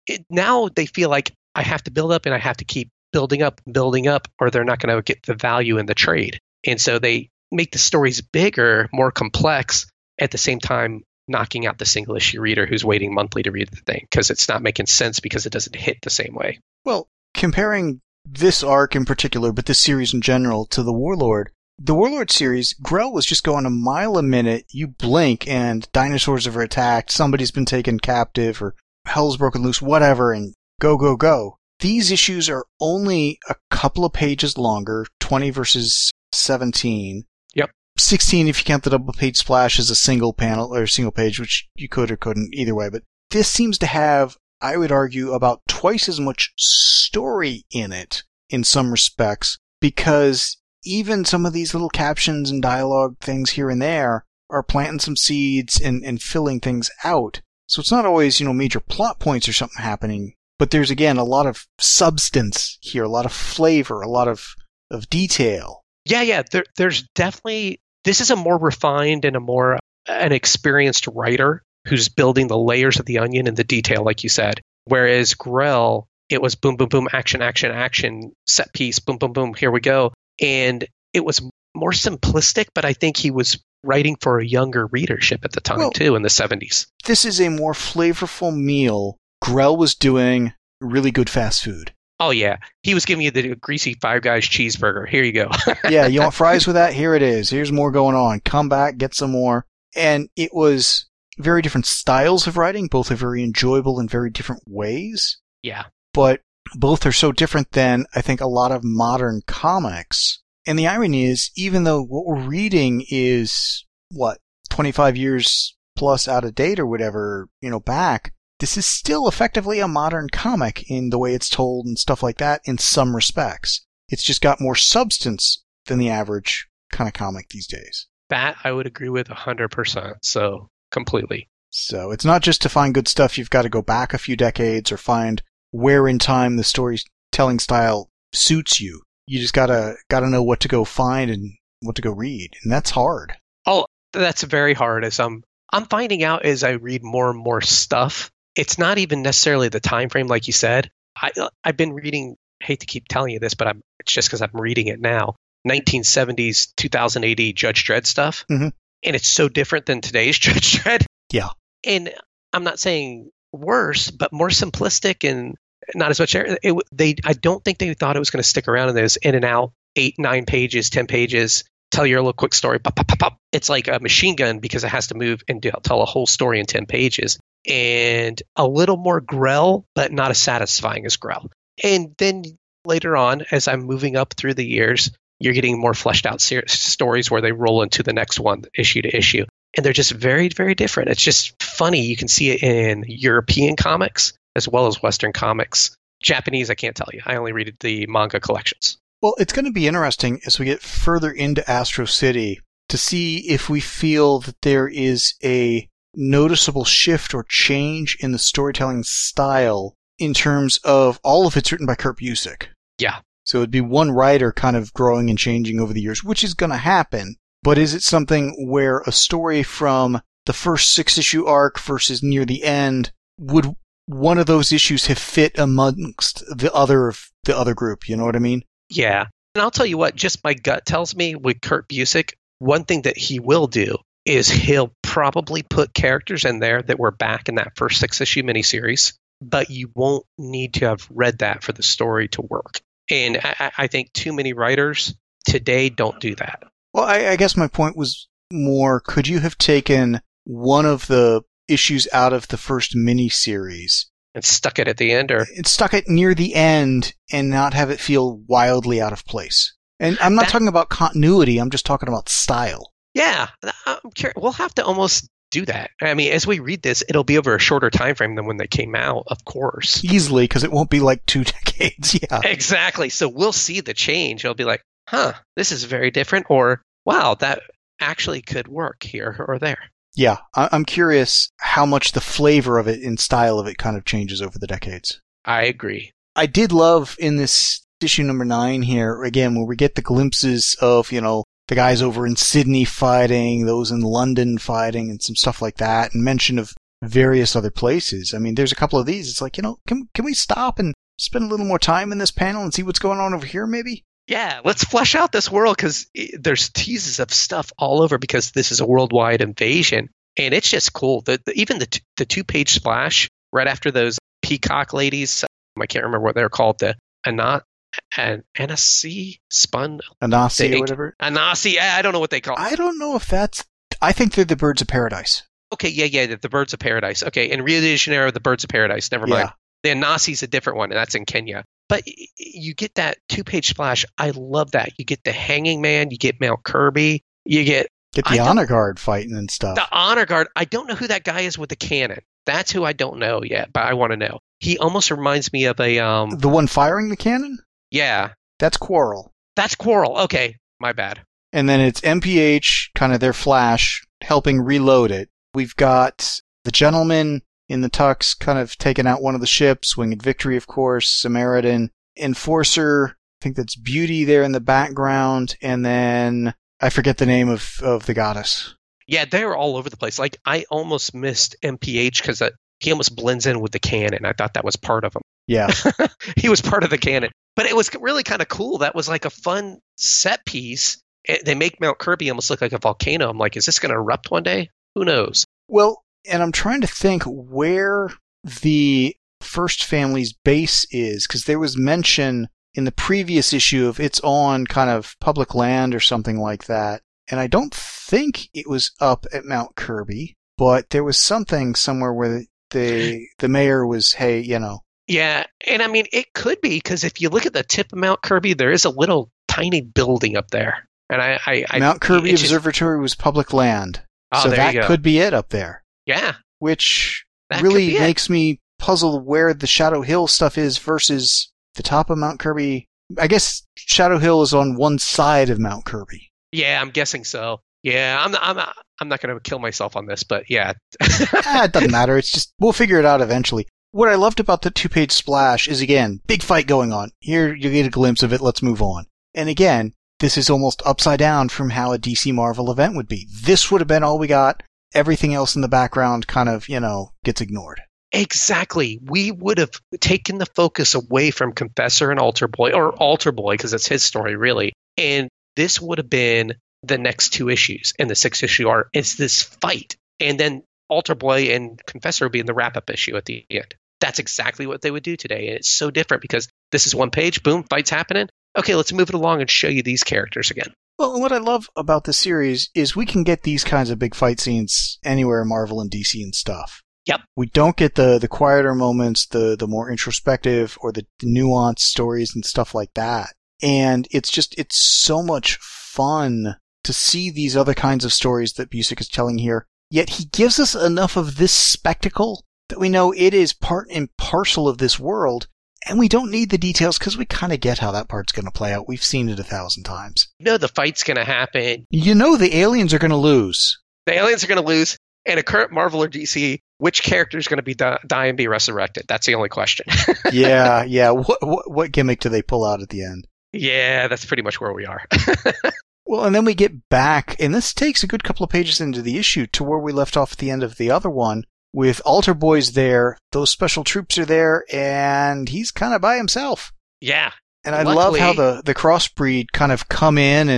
Now they feel like I have to build up and I have to keep building up, or they're not going to get the value in the trade. And so they make the stories bigger, more complex, at the same time knocking out the single issue reader who's waiting monthly to read the thing because it's not making sense because it doesn't hit the same way. Well, comparing this arc in particular, but this series in general, to the Warlord series, Grell was just going a mile a minute. You blink and dinosaurs are attacked, somebody's been taken captive, or hell's broken loose, whatever, and go, go, go. These issues are only a couple of pages longer, 20 versus 17. Yep. 16 if you count the double page splash as a single panel or single page, which you could or couldn't either way. But this seems to have, I would argue, about twice as much story in it in some respects, because even some of these little captions and dialogue things here and there are planting some seeds and filling things out. So it's not always, major plot points or something happening, but there's, again, a lot of substance here, a lot of flavor, a lot of detail. Yeah. There's definitely, this is a more refined and an experienced writer who's building the layers of the onion and the detail, like you said. Whereas Grell, it was boom, boom, boom, action, action, action, set piece, boom, boom, boom, here we go. And it was more simplistic, but I think he was writing for a younger readership at the time, too, in the 70s. This is a more flavorful meal. Grell was doing really good fast food. Oh, yeah. He was giving you the greasy Five Guys cheeseburger. Here you go. Yeah, you want fries with that? Here it is. Here's more going on. Come back, get some more. And it was very different styles of writing. Both are very enjoyable in very different ways. Yeah. But both are so different than, I think, a lot of modern comics. And the irony is, even though what we're reading is, 25 years plus out of date or whatever, back, this is still effectively a modern comic in the way it's told and stuff like that in some respects. It's just got more substance than the average kind of comic these days. That I would agree with 100%. So, completely. So, it's not just to find good stuff. You've got to go back a few decades or find where in time the storytelling style suits you. You just gotta know what to go find and what to go read, and that's hard. Oh, that's very hard. As I'm finding out as I read more and more stuff, it's not even necessarily the time frame, like you said. I've been reading. I hate to keep telling you this, but it's just because I'm reading it now. 1970s, 2000 AD Judge Dredd stuff, and it's so different than today's Judge Dredd. Yeah, and I'm not saying worse, but more simplistic and not as much. I don't think they thought it was going to stick around in those in and out 8, 9 pages, 10 pages. Tell your little quick story. Pop, pop, pop, pop. It's like a machine gun because it has to move and tell a whole story in 10 pages. And a little more Grell, but not as satisfying as Grell. And then later on, as I'm moving up through the years, you're getting more fleshed out stories where they roll into the next one, issue to issue. And they're just very, very different. It's just funny. You can see it in European comics as well as Western comics. Japanese, I can't tell you. I only read the manga collections. Well, it's going to be interesting as we get further into Astro City to see if we feel that there is a noticeable shift or change in the storytelling style in terms of all of it's written by Kurt Busiek. Yeah. So it'd be one writer kind of growing and changing over the years, which is going to happen. But is it something where a story from the first 6-issue arc versus near the end, would one of those issues have fit amongst the other group? You know what I mean? Yeah. And I'll tell you what, just my gut tells me with Kurt Busiek, one thing that he will do is he'll probably put characters in there that were back in that first 6-issue miniseries, but you won't need to have read that for the story to work. And I think too many writers today don't do that. Well, I guess my point was more, could you have taken one of the issues out of the first miniseries and stuck it at the end, or stuck it near the end and not have it feel wildly out of place? And I'm not talking about continuity. I'm just talking about style. Yeah, I'm curious. We'll have to almost do that. I mean, as we read this, it'll be over a shorter time frame than when they came out, of course. Easily, because it won't be like 2 decades. Yeah, exactly. So we'll see the change. It'll be like, this is very different, or wow, that actually could work here or there. Yeah, I'm curious how much the flavor of it and style of it kind of changes over the decades. I agree. I did love in this issue number 9 here, again, where we get the glimpses of, the guys over in Sydney fighting, those in London fighting, and some stuff like that, and mention of various other places. I mean, there's a couple of these. It's like, can we stop and spend a little more time in this panel and see what's going on over here, maybe? Yeah, let's flesh out this world, because there's teases of stuff all over, because this is a worldwide invasion, and it's just cool. Even the 2-page splash right after those peacock ladies, I can't remember what they're called, the Anansi spun? Anansi or whatever? Anansi, I don't know what they call it. I don't know if I think they're the Birds of Paradise. Okay, yeah, the Birds of Paradise. Okay, in Rio de Janeiro, the Birds of Paradise, never mind. The Anansi's a different one, and that's in Kenya. But you get that 2-page splash. I love that. You get the Hanging Man, you get Mount Kirby, you get the Honor Guard fighting and stuff. The Honor Guard. I don't know who that guy is with the cannon. That's who I don't know yet, but I want to know. He almost reminds me of a the one firing the cannon? Yeah. That's Quarrel. That's Quarrel. Okay, my bad. And then it's MPH, kind of their Flash, helping reload it. We've got the Gentleman in the tux, kind of taking out one of the ships, Winged Victory, of course, Samaritan, Enforcer, I think that's Beauty there in the background, and then I forget the name of the goddess. Yeah, they're all over the place. Like, I almost missed MPH because he almost blends in with the canon. I thought that was part of him. Yeah. He was part of the canon. But it was really kind of cool. That was like a fun set piece. They make Mount Kirby almost look like a volcano. I'm like, is this going to erupt one day? Who knows? Well, and I'm trying to think where the First Family's base is, because there was mention in the previous issue of it's on kind of public land or something like that. And I don't think it was up at Mount Kirby, but there was something somewhere where the mayor was, hey, Yeah, and I mean, it could be, because if you look at the tip of Mount Kirby, there is a little tiny building up there. And Mount Kirby Observatory was public land. So that could be it up there. Yeah. Which really makes me puzzle where the Shadow Hill stuff is versus the top of Mount Kirby. I guess Shadow Hill is on one side of Mount Kirby. Yeah, I'm guessing so. Yeah, I'm not going to kill myself on this, but yeah. It doesn't matter. It's just, we'll figure it out eventually. What I loved about the 2-page splash is, again, big fight going on. Here you get a glimpse of it. Let's move on. And again, this is almost upside down from how a DC Marvel event would be. This would have been all we got. Everything else in the background kind of, gets ignored. Exactly. We would have taken the focus away from Confessor and Altar Boy, or Altar Boy, because it's his story, really. And this would have been the next 2 issues and the 6th issue are, it's this fight. And then Altar Boy and Confessor would be in the wrap-up issue at the end. That's exactly what they would do today. And it's so different because this is one page, boom, fight's happening. Okay, let's move it along and show you these characters again. Well, what I love about this series is we can get these kinds of big fight scenes anywhere in Marvel and DC and stuff. Yep. We don't get the quieter moments, the more introspective or the nuanced stories and stuff like that. And it's so much fun to see these other kinds of stories that Busiek is telling here. Yet he gives us enough of this spectacle that we know it is part and parcel of this world, and we don't need the details because we kind of get how that part's going to play out. We've seen it 1,000 times. The fight's going to happen. The aliens are going to lose. The aliens are going to lose. And a current Marvel or DC, which character is going to be die and be resurrected? That's the only question. Yeah. What gimmick do they pull out at the end? Yeah, that's pretty much where we are. Well, and then we get back, and this takes a good couple of pages into the issue to where we left off at the end of the other one, with Altar Boy's there, those special troops are there, and he's kind of by himself. Yeah. And I love how the crossbreed kind of come in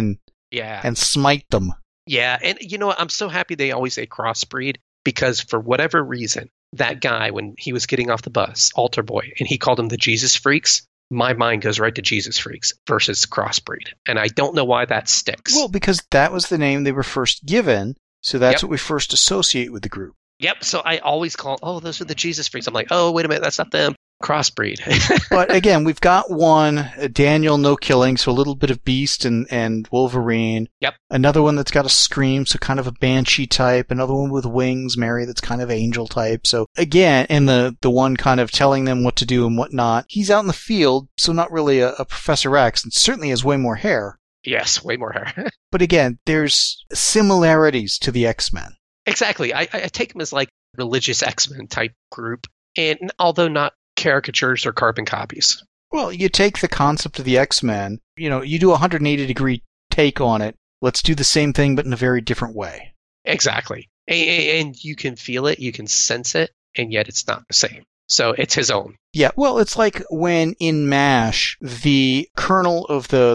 and smite them. Yeah, and you know what? I'm so happy they always say crossbreed, because for whatever reason, that guy, when he was getting off the bus, Altar Boy, and he called them the Jesus Freaks, my mind goes right to Jesus Freaks versus crossbreed. And I don't know why that sticks. Well, because that was the name they were first given, so that's what we first associate with the group. Yep, so I always call, those are the Jesus Freaks. I'm like, wait a minute, that's not them. Crossbreed. But again, we've got one, Daniel, no killing, so a little bit of Beast and Wolverine. Yep. Another one that's got a scream, so kind of a Banshee type. Another one with wings, Mary, that's kind of Angel type. So again, and the one kind of telling them what to do and what not. He's out in the field, so not really a Professor X, and certainly has way more hair. Yes, way more hair. But again, there's similarities to the X-Men. Exactly. I take them as like religious X-Men type group, and although not caricatures or carbon copies. Well, you take the concept of the X-Men, you do a 180-degree take on it. Let's do the same thing, but in a very different way. Exactly. And you can feel it, you can sense it, and yet it's not the same. So it's his own. Yeah, well, it's like when in MASH, the colonel of the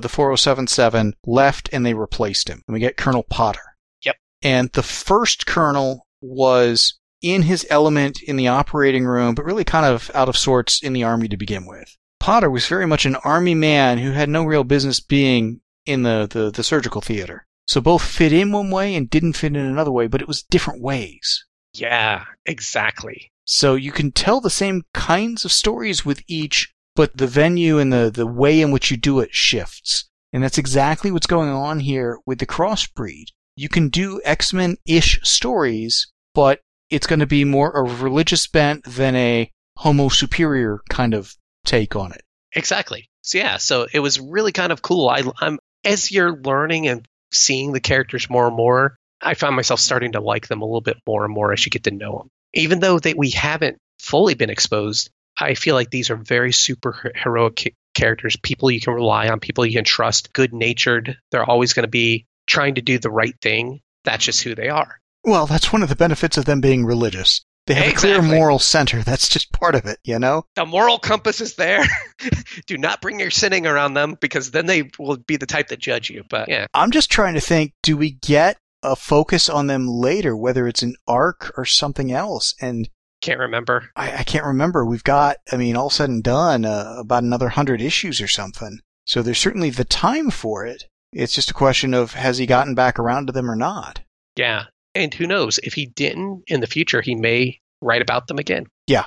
4077 left and they replaced him. And we get Colonel Potter. Yep. And the first colonel was in his element in the operating room, but really kind of out of sorts in the army to begin with. Potter was very much an army man who had no real business being in the surgical theater. So both fit in one way and didn't fit in another way, but it was different ways. Yeah, exactly. So you can tell the same kinds of stories with each, but the venue and the way in which you do it shifts. And that's exactly what's going on here with the Crossbreed. You can do X-Men-ish stories, but it's going to be more a religious bent than a homo superior kind of take on it. Exactly. So yeah, so it was really kind of cool. I'm as you're learning and seeing the characters more and more, I found myself starting to like them a little bit more and more as you get to know them. Even though we haven't fully been exposed, I feel like these are very super heroic characters, people you can rely on, people you can trust, good-natured. They're always going to be trying to do the right thing. That's just who they are. Well, that's one of the benefits of them being religious. They have a clear moral center. That's just part of it, The moral compass is there. Do not bring your sinning around them, because then they will be the type that judge you. But yeah. I'm just trying to think, do we get a focus on them later, whether it's an arc or something else? And can't remember. I can't remember. We've got, all said and done, about another 100 issues or something. So there's certainly the time for it. It's just a question of, has he gotten back around to them or not? Yeah. And who knows? If he didn't, in the future, he may write about them again. Yeah.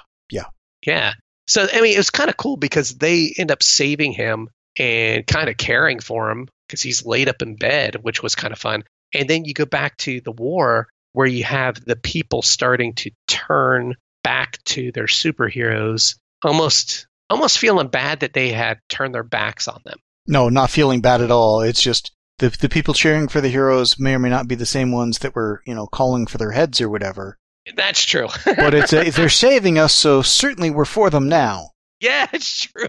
So, it was kind of cool because they end up saving him and kind of caring for him because he's laid up in bed, which was kind of fun. And then you go back to the war where you have the people starting to turn back to their superheroes, almost feeling bad that they had turned their backs on them. No, not feeling bad at all. It's just the people cheering for the heroes may or may not be the same ones that were, calling for their heads or whatever. That's true. But they're saving us, so certainly we're for them now. Yeah, it's true.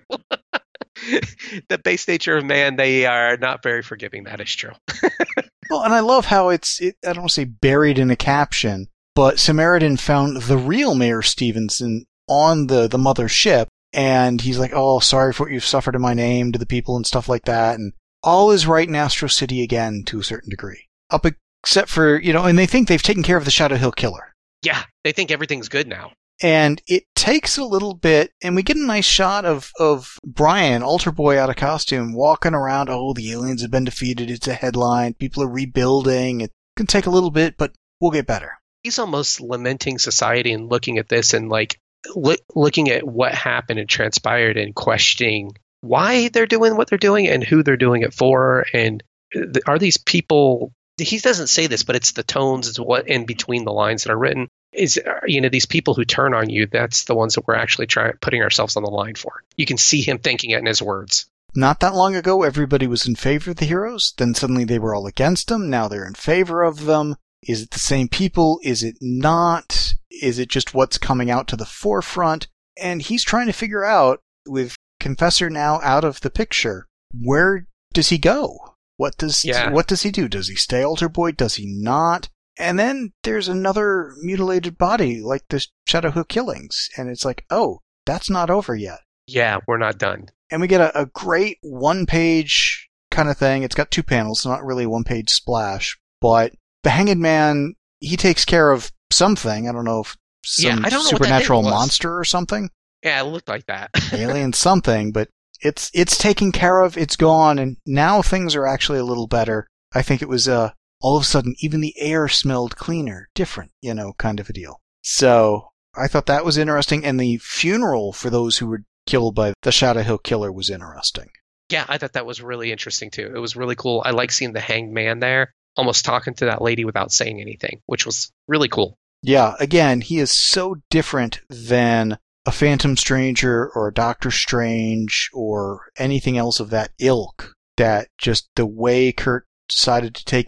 The base nature of man, they are not very forgiving. That is true. Well, and I love how I don't want to say buried in a caption, but Samaritan found the real Mayor Stevenson on the mother ship, and he's like, oh, sorry for what you've suffered in my name to the people and stuff like that, and all is right in Astro City again to a certain degree. Up except for, and they think they've taken care of the Shadow Hill Killer. Yeah, they think everything's good now. And it takes a little bit, and we get a nice shot of Brian, Altar Boy out of costume, walking around. Oh, the aliens have been defeated. It's a headline. People are rebuilding. It can take a little bit, but we'll get better. He's almost lamenting society and looking at this and looking at what happened and transpired and questioning why they're doing what they're doing and who they're doing it for. And are these people... He doesn't say this, but it's the tones, it's what in between the lines that are written. Is these people who turn on you, that's the ones that we're actually putting ourselves on the line for. You can see him thinking it in his words. Not that long ago, everybody was in favor of the heroes. Then suddenly they were all against them. Now they're in favor of them. Is it the same people? Is it not? Is it just what's coming out to the forefront? And he's trying to figure out, with Confessor now out of the picture, where does he go? What does he do? Does he stay Altar Boy? Does he not? And then there's another mutilated body like the Shadow Hill killings. And it's like, oh, that's not over yet. Yeah, we're not done. And we get a great one-page kind of thing. It's got 2 panels, not really a one-page splash. But the Hanged Man, he takes care of something. I don't know if some supernatural monster or something. Yeah, it looked like that. Alien something, but it's taken care of. It's gone, and now things are actually a little better. I think it was all of a sudden, even the air smelled cleaner, different, kind of a deal. So I thought that was interesting, and the funeral for those who were killed by the Shadow Hill Killer was interesting. Yeah, I thought that was really interesting too. It was really cool. I like seeing the Hanged Man there, almost talking to that lady without saying anything, which was really cool. Yeah, again, he is so different than a Phantom Stranger or a Doctor Strange or anything else of that ilk, that just the way Kurt decided to take that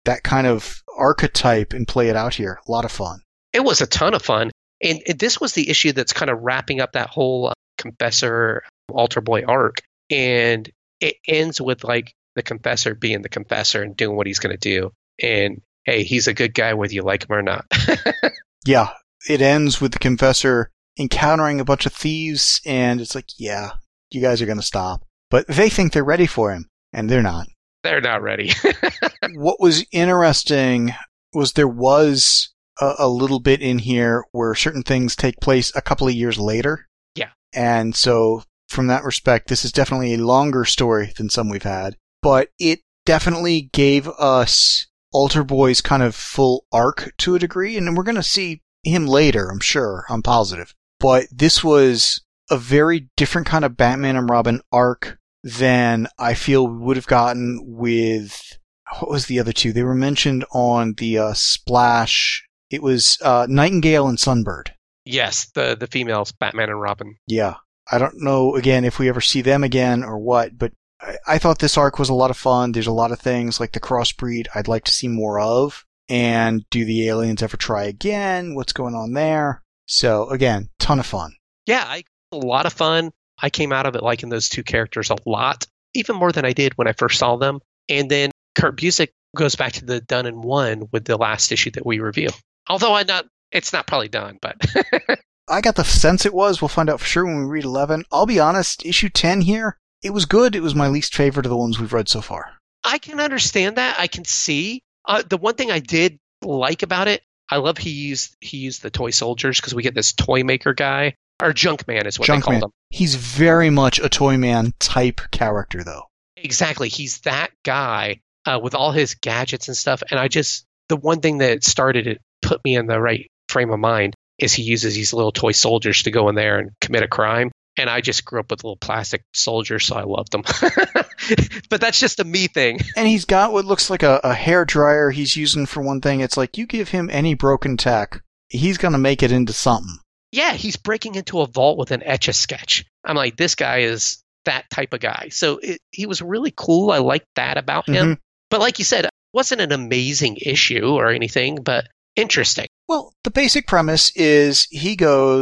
that kind of archetype and play it out here. A lot of fun. It was a ton of fun. And this was the issue that's kind of wrapping up that whole Confessor Altar Boy arc. And it ends with like the Confessor being the Confessor and doing what he's going to do. And hey, he's a good guy whether you like him or not. Yeah, it ends with the Confessor encountering a bunch of thieves, and it's like, yeah, you guys are going to stop. But they think they're ready for him, and they're not. They're not ready. What was interesting was there was a little bit in here where certain things take place a couple of years later. Yeah. And so from that respect, this is definitely a longer story than some we've had. But it definitely gave us Altar Boy's kind of full arc to a degree. And we're going to see him later, I'm sure. I'm positive. But this was a very different kind of Batman and Robin arc than I feel we would have gotten with... What was the other two? They were mentioned on the Splash. It was Nightingale and Sunbird. Yes, the females, Batman and Robin. Yeah. I don't know, again, if we ever see them again or what, but I thought this arc was a lot of fun. There's a lot of things like the crossbreed I'd like to see more of. And do the aliens ever try again? What's going on there? So, again, ton of fun. Yeah, a lot of fun. I came out of it liking those two characters a lot, even more than I did when I first saw them. And then Kurt Busiek goes back to the done in one with the last issue that we review. Although it's not probably done, but... I got the sense it was. We'll find out for sure when we read 11. I'll be honest, issue 10 here, it was good. It was my least favorite of the ones we've read so far. I can understand that. I can see. The one thing I did like about it, I love he used the toy soldiers because we get this toy maker guy, or Junk Man is what they called him. He's very much a Toy Man type character, though. Exactly. He's that guy with all his gadgets and stuff. And the one thing that started it, put me in the right frame of mind, is he uses these little toy soldiers to go in there and commit a crime. And I just grew up with little plastic soldiers, so I loved them. But that's just a me thing. And he's got what looks like a hairdryer he's using for one thing. It's like, you give him any broken tech, he's going to make it into something. Yeah, he's breaking into a vault with an Etch-a-Sketch. I'm like, this guy is that type of guy. So he was really cool. I liked that about him. But like you said, it wasn't an amazing issue or anything, but interesting. Well, the basic premise is he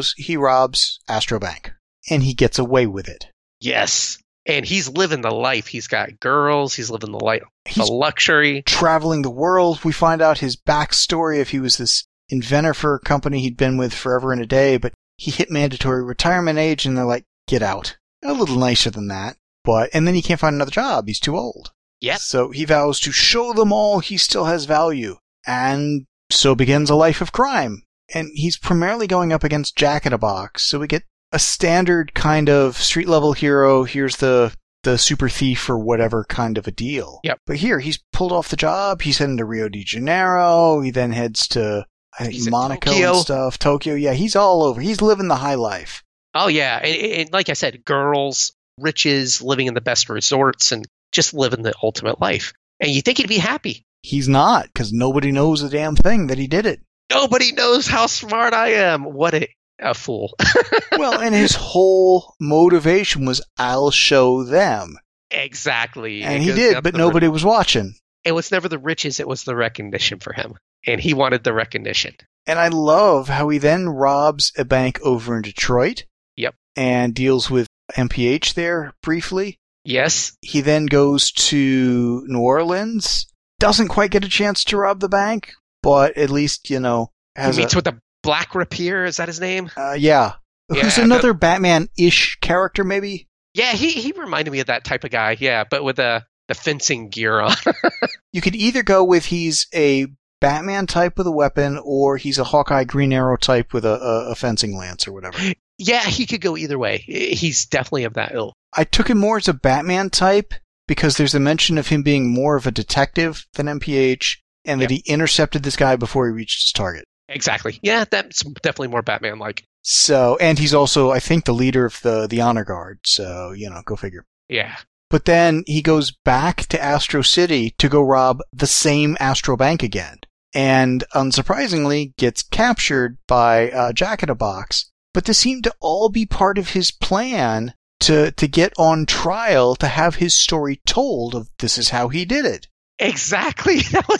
robs Astrobank, and he gets away with it. Yes. And he's living the life. He's got girls. He's living the life, the luxury. Traveling the world. We find out his backstory, if he was this inventor for a company he'd been with forever and a day, but he hit mandatory retirement age, and they're like, get out. A little nicer than that. And then he can't find another job. He's too old. Yep. So he vows to show them all he still has value. And so begins a life of crime. And he's primarily going up against Jack-in-a-Box. So we get a standard kind of street-level hero. Here's the super thief or whatever kind of a deal. Yep. But here, he's pulled off the job. He's heading to Rio de Janeiro. He then heads to, I think, Monaco and stuff. Tokyo. Yeah, he's all over. He's living the high life. Oh, yeah. And like I said, girls, riches, living in the best resorts, and just living the ultimate life. And you think he'd be happy. He's not, because nobody knows a damn thing that he did it. Nobody knows how smart I am. What a fool. Well, and his whole motivation was, I'll show them. Exactly. And he did, but nobody was watching. It was never the riches, it was the recognition for him. And he wanted the recognition. And I love how he then robs a bank over in Detroit. Yep. And deals with MPH there briefly. Yes. He then goes to New Orleans. Doesn't quite get a chance to rob the bank, but at least, he meets with the Black Rapier, is that his name? Yeah. Who's another Batman-ish character, maybe? Yeah, he reminded me of that type of guy, yeah, but with the fencing gear on. You could either go with he's a Batman type with a weapon, or he's a Hawkeye Green Arrow type with a fencing lance or whatever. Yeah, he could go either way. He's definitely of that ilk. I took him more as a Batman type, because there's a mention of him being more of a detective than MPH, and that he intercepted this guy before he reached his target. Exactly. Yeah, that's definitely more Batman-like. So, and he's also, I think, the leader of the Honor Guard, so, go figure. Yeah. But then he goes back to Astro City to go rob the same Astro Bank again, and unsurprisingly gets captured by Jack-in-a-Box. But this seemed to all be part of his plan to get on trial, to have his story told of this is how he did it. Exactly. That was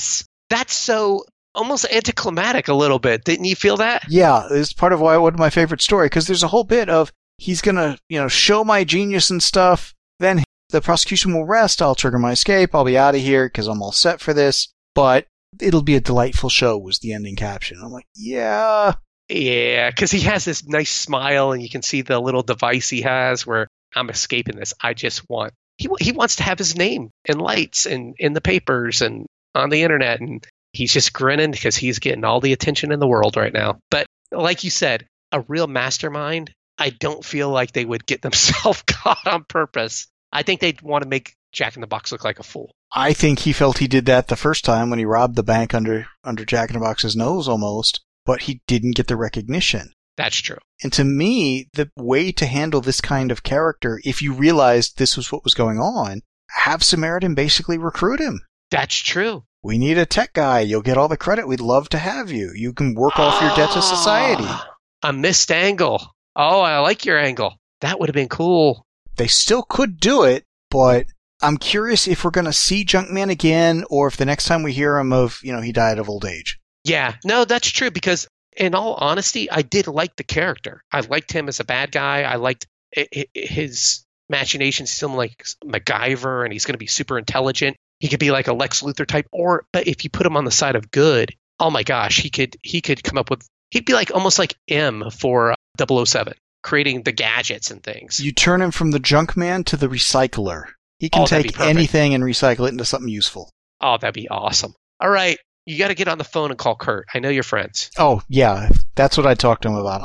That's so almost anticlimactic a little bit. Didn't you feel that? Yeah, it's part of why one of my favorite story, because there's a whole bit of he's gonna, show my genius and stuff. Then the prosecution will rest. I'll trigger my escape. I'll be out of here because I'm all set for this. But it'll be a delightful show was the ending caption. I'm like, yeah. Yeah, because he has this nice smile, and you can see the little device he has where I'm escaping this. I just want. He wants to have his name in lights and in the papers and on the internet, and he's just grinning because he's getting all the attention in the world right now. But like you said, a real mastermind, I don't feel like they would get themselves caught on purpose. I think they'd want to make Jack in the Box look like a fool. I think he felt he did that the first time when he robbed the bank under Jack in the Box's nose almost, but he didn't get the recognition. That's true. And to me, the way to handle this kind of character, if you realized this was what was going on, have Samaritan basically recruit him. That's true. We need a tech guy. You'll get all the credit. We'd love to have you. You can work off your debt to society. A missed angle. Oh, I like your angle. That would have been cool. They still could do it, but I'm curious if we're going to see Junkman again, or if the next time we hear him of, he died of old age. Yeah, no, that's true, because in all honesty, I did like the character. I liked him as a bad guy. I liked his machinations. He's something like MacGyver, and he's going to be super intelligent. He could be like a Lex Luthor type, but if you put him on the side of good, oh my gosh, he could come up with, he'd be like almost like M for 007, creating the gadgets and things. You turn him from the Junkman to the recycler. He can take anything and recycle it into something useful. Oh, that'd be awesome. All right. You got to get on the phone and call Kurt. I know you're friends. Oh, yeah. That's what I talked to him about.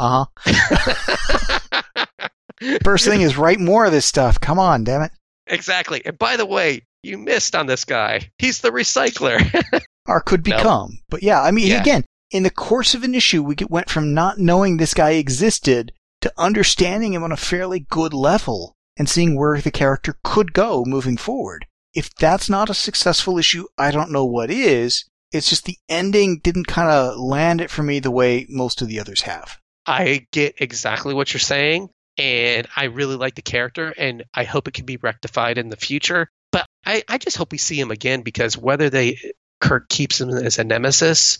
First thing is write more of this stuff. Come on, damn it. Exactly. And by the way, you missed on this guy. He's the recycler. Or could become. No. But yeah, again, in the course of an issue, we went from not knowing this guy existed to understanding him on a fairly good level and seeing where the character could go moving forward. If that's not a successful issue, I don't know what is. It's just the ending didn't kind of land it for me the way most of the others have. I get exactly what you're saying, and I really like the character, and I hope it can be rectified in the future. But I just hope we see him again, because whether Kurt keeps him as a nemesis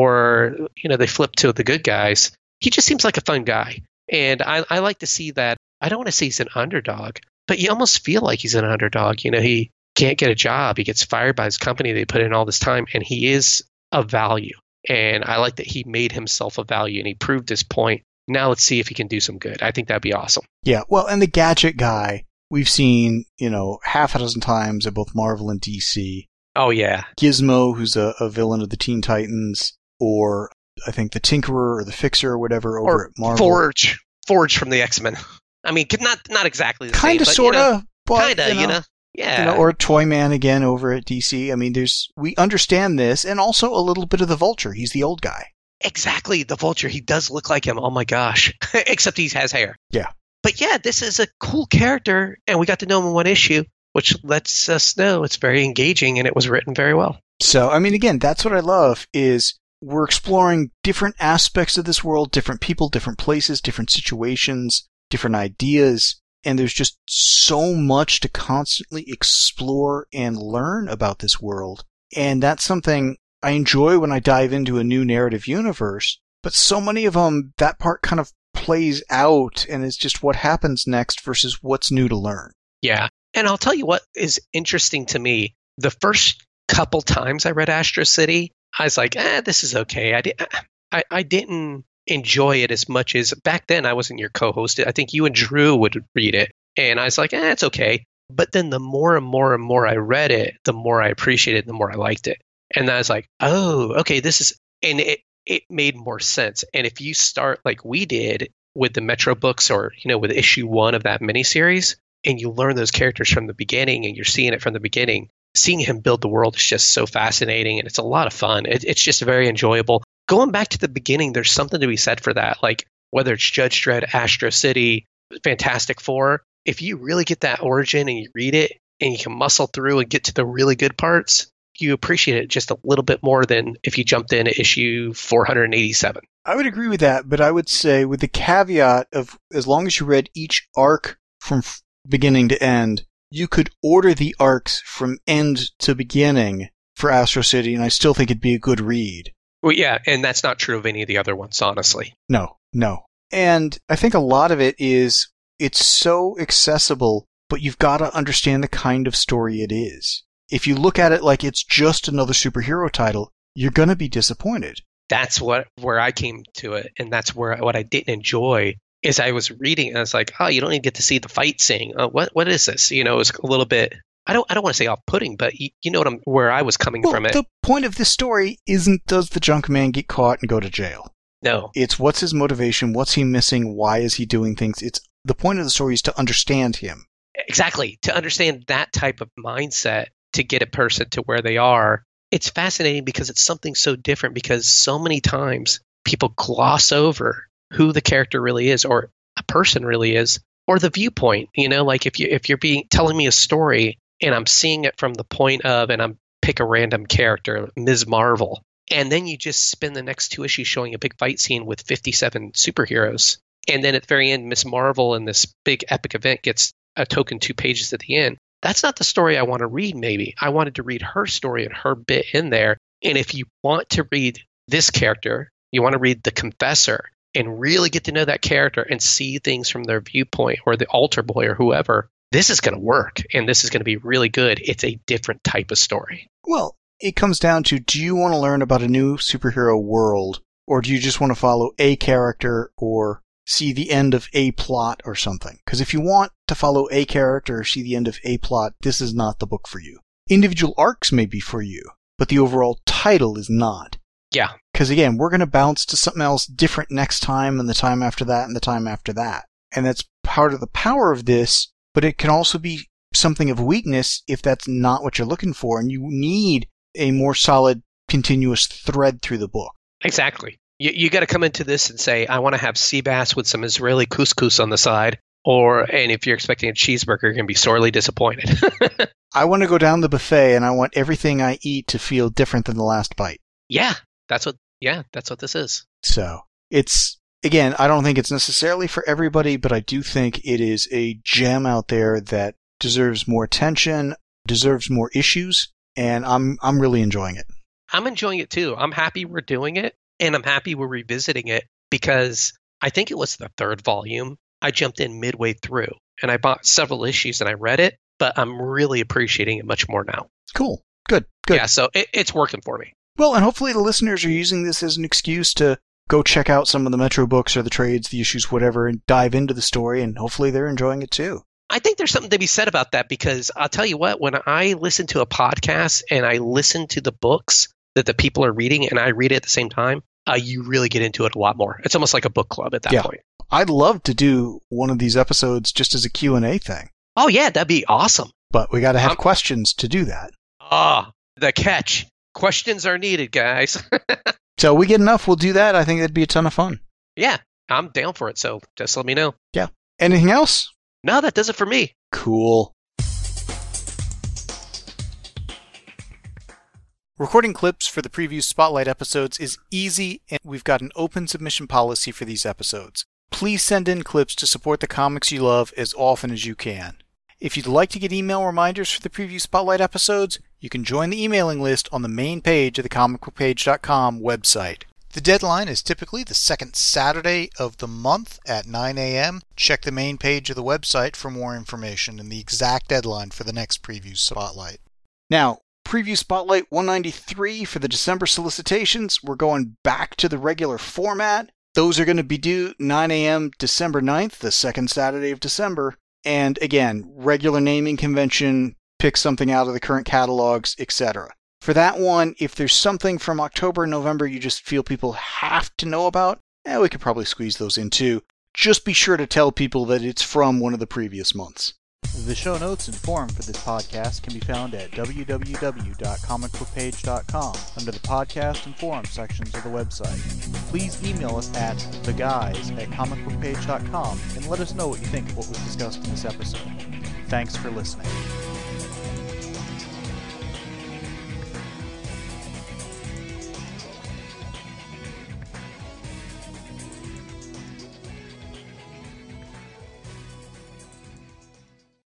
or they flip to the good guys, he just seems like a fun guy. And I like to see that. I don't want to say he's an underdog, but you almost feel like he's an underdog. He can't get a job. He gets fired by his company. They put in all this time, and he is of value. And I like that he made himself a value, and he proved his point. Now let's see if he can do some good. I think that'd be awesome. Yeah, well, and the gadget guy we've seen, half a dozen times at both Marvel and DC. Oh, yeah. Gizmo, who's a villain of the Teen Titans, or I think the Tinkerer or the Fixer or whatever over at Marvel. Forge from the X-Men. I mean, not exactly the same. Kind of, sort of. Kind of, Yeah. Or Toyman again over at DC. We understand this, and also a little bit of the Vulture. He's the old guy. Exactly, the Vulture. He does look like him. Oh my gosh. Except he has hair. Yeah. But yeah, this is a cool character, and we got to know him in one issue, which lets us know it's very engaging, and it was written very well. So, again, that's what I love, is we're exploring different aspects of this world, different people, different places, different situations, different ideas. And there's just so much to constantly explore and learn about this world. And that's something I enjoy when I dive into a new narrative universe. But so many of them, that part kind of plays out, and it's just what happens next versus what's new to learn. Yeah. And I'll tell you what is interesting to me. The first couple times I read Astro City, I was like, this is okay. I didn't enjoy it as much as back then. I wasn't your co-host. I think you and Drew would read it, and I was like, it's okay. But then the more and more and more I read it, the more I appreciated it, the more I liked it. And I was like, oh, okay, this is, and it made more sense. And if you start like we did with the Metro books, or with issue 1 of that miniseries, and you learn those characters from the beginning, and you're seeing it from the beginning, seeing him build the world is just so fascinating, and it's a lot of fun. It's just very enjoyable. Going back to the beginning, there's something to be said for that. Like whether it's Judge Dredd, Astro City, Fantastic Four, if you really get that origin and you read it and you can muscle through and get to the really good parts, you appreciate it just a little bit more than if you jumped in at issue 487. I would agree with that, but I would say with the caveat of as long as you read each arc from beginning to end, you could order the arcs from end to beginning for Astro City, and I still think it'd be a good read. Well, yeah, and that's not true of any of the other ones, honestly. No. And I think a lot of it is it's so accessible, but you've got to understand the kind of story it is. If you look at it like it's just another superhero title, you're going to be disappointed. That's where I came to it, and that's what I didn't enjoy is I was reading and I was like, oh, you don't even get to see the fight scene. What is this? You know, it was a little bit. I don't want to say off-putting, but you know where I was coming from it. The point of this story isn't does the junk man get caught and go to jail? No. It's what's his motivation, what's he missing, why is he doing things. It's the point of the story is to understand him. Exactly. To understand that type of mindset to get a person to where they are. It's fascinating because it's something so different because so many times people gloss over who the character really is or a person really is or the viewpoint. You know, like if you're telling me a story and I'm seeing it from the point of, and I'm pick a random character, Ms. Marvel, and then you just spend the next 2 issues showing a big fight scene with 57 superheroes. And then at the very end, Ms. Marvel in this big epic event gets a token 2 pages at the end. That's not the story I want to read, maybe. I wanted to read her story and her bit in there. And if you want to read this character, you want to read The Confessor and really get to know that character and see things from their viewpoint or the altar boy or whoever, this is going to work and this is going to be really good. It's a different type of story. Well, it comes down to, do you want to learn about a new superhero world, or do you just want to follow a character or see the end of a plot or something? Because if you want to follow a character or see the end of a plot, this is not the book for you. Individual arcs may be for you, but the overall title is not. Yeah. Because again, we're going to bounce to something else different next time and the time after that and the time after that. And that's part of the power of this, but it can also be something of weakness if that's not what you're looking for and you need a more solid, continuous thread through the book. Exactly. You got to come into this and say, I want to have sea bass with some Israeli couscous on the side. And if you're expecting a cheeseburger, you're going to be sorely disappointed. I want to go down the buffet and I want everything I eat to feel different than the last bite. Yeah, that's what this is. So it's, again, I don't think it's necessarily for everybody, but I do think it is a gem out there that deserves more attention, deserves more issues, and I'm really enjoying it. I'm enjoying it too. I'm happy we're doing it, and I'm happy we're revisiting it because I think it was the 3rd volume. I jumped in midway through, and I bought several issues and I read it, but I'm really appreciating it much more now. Cool. Good. Yeah, so it's working for me. Well, and hopefully the listeners are using this as an excuse to go check out some of the Metro books or the trades, the issues, whatever, and dive into the story, and hopefully they're enjoying it too. I think there's something to be said about that because I'll tell you what, when I listen to a podcast and I listen to the books that the people are reading and I read it at the same time, you really get into it a lot more. It's almost like a book club at that point. I'd love to do one of these episodes just as a Q&A thing. Oh, yeah, that'd be awesome. But we got to have questions to do that. The catch. Questions are needed, guys. So we get enough, we'll do that. I think that'd be a ton of fun. Yeah, I'm down for it, so just let me know. Yeah. Anything else? No, that does it for me. Cool. Recording clips for the preview Spotlight episodes is easy, and we've got an open submission policy for these episodes. Please send in clips to support the comics you love as often as you can. If you'd like to get email reminders for the preview Spotlight episodes, you can join the emailing list on the main page of the comicbookpage.com website. The deadline is typically the second Saturday of the month at 9 a.m. Check the main page of the website for more information and the exact deadline for the next Preview Spotlight. Now, Preview Spotlight 193 for the December solicitations. We're going back to the regular format. Those are going to be due 9 a.m. December 9th, the second Saturday of December. And again, regular naming convention, pick something out of the current catalogs, etc. For that one, if there's something from October and November you just feel people have to know about, we could probably squeeze those in too. Just be sure to tell people that it's from one of the previous months. The show notes and forum for this podcast can be found at www.comicbookpage.com under the podcast and forum sections of the website. Please email us at theguys@comicbookpage.com and let us know what you think of what was discussed in this episode. Thanks for listening.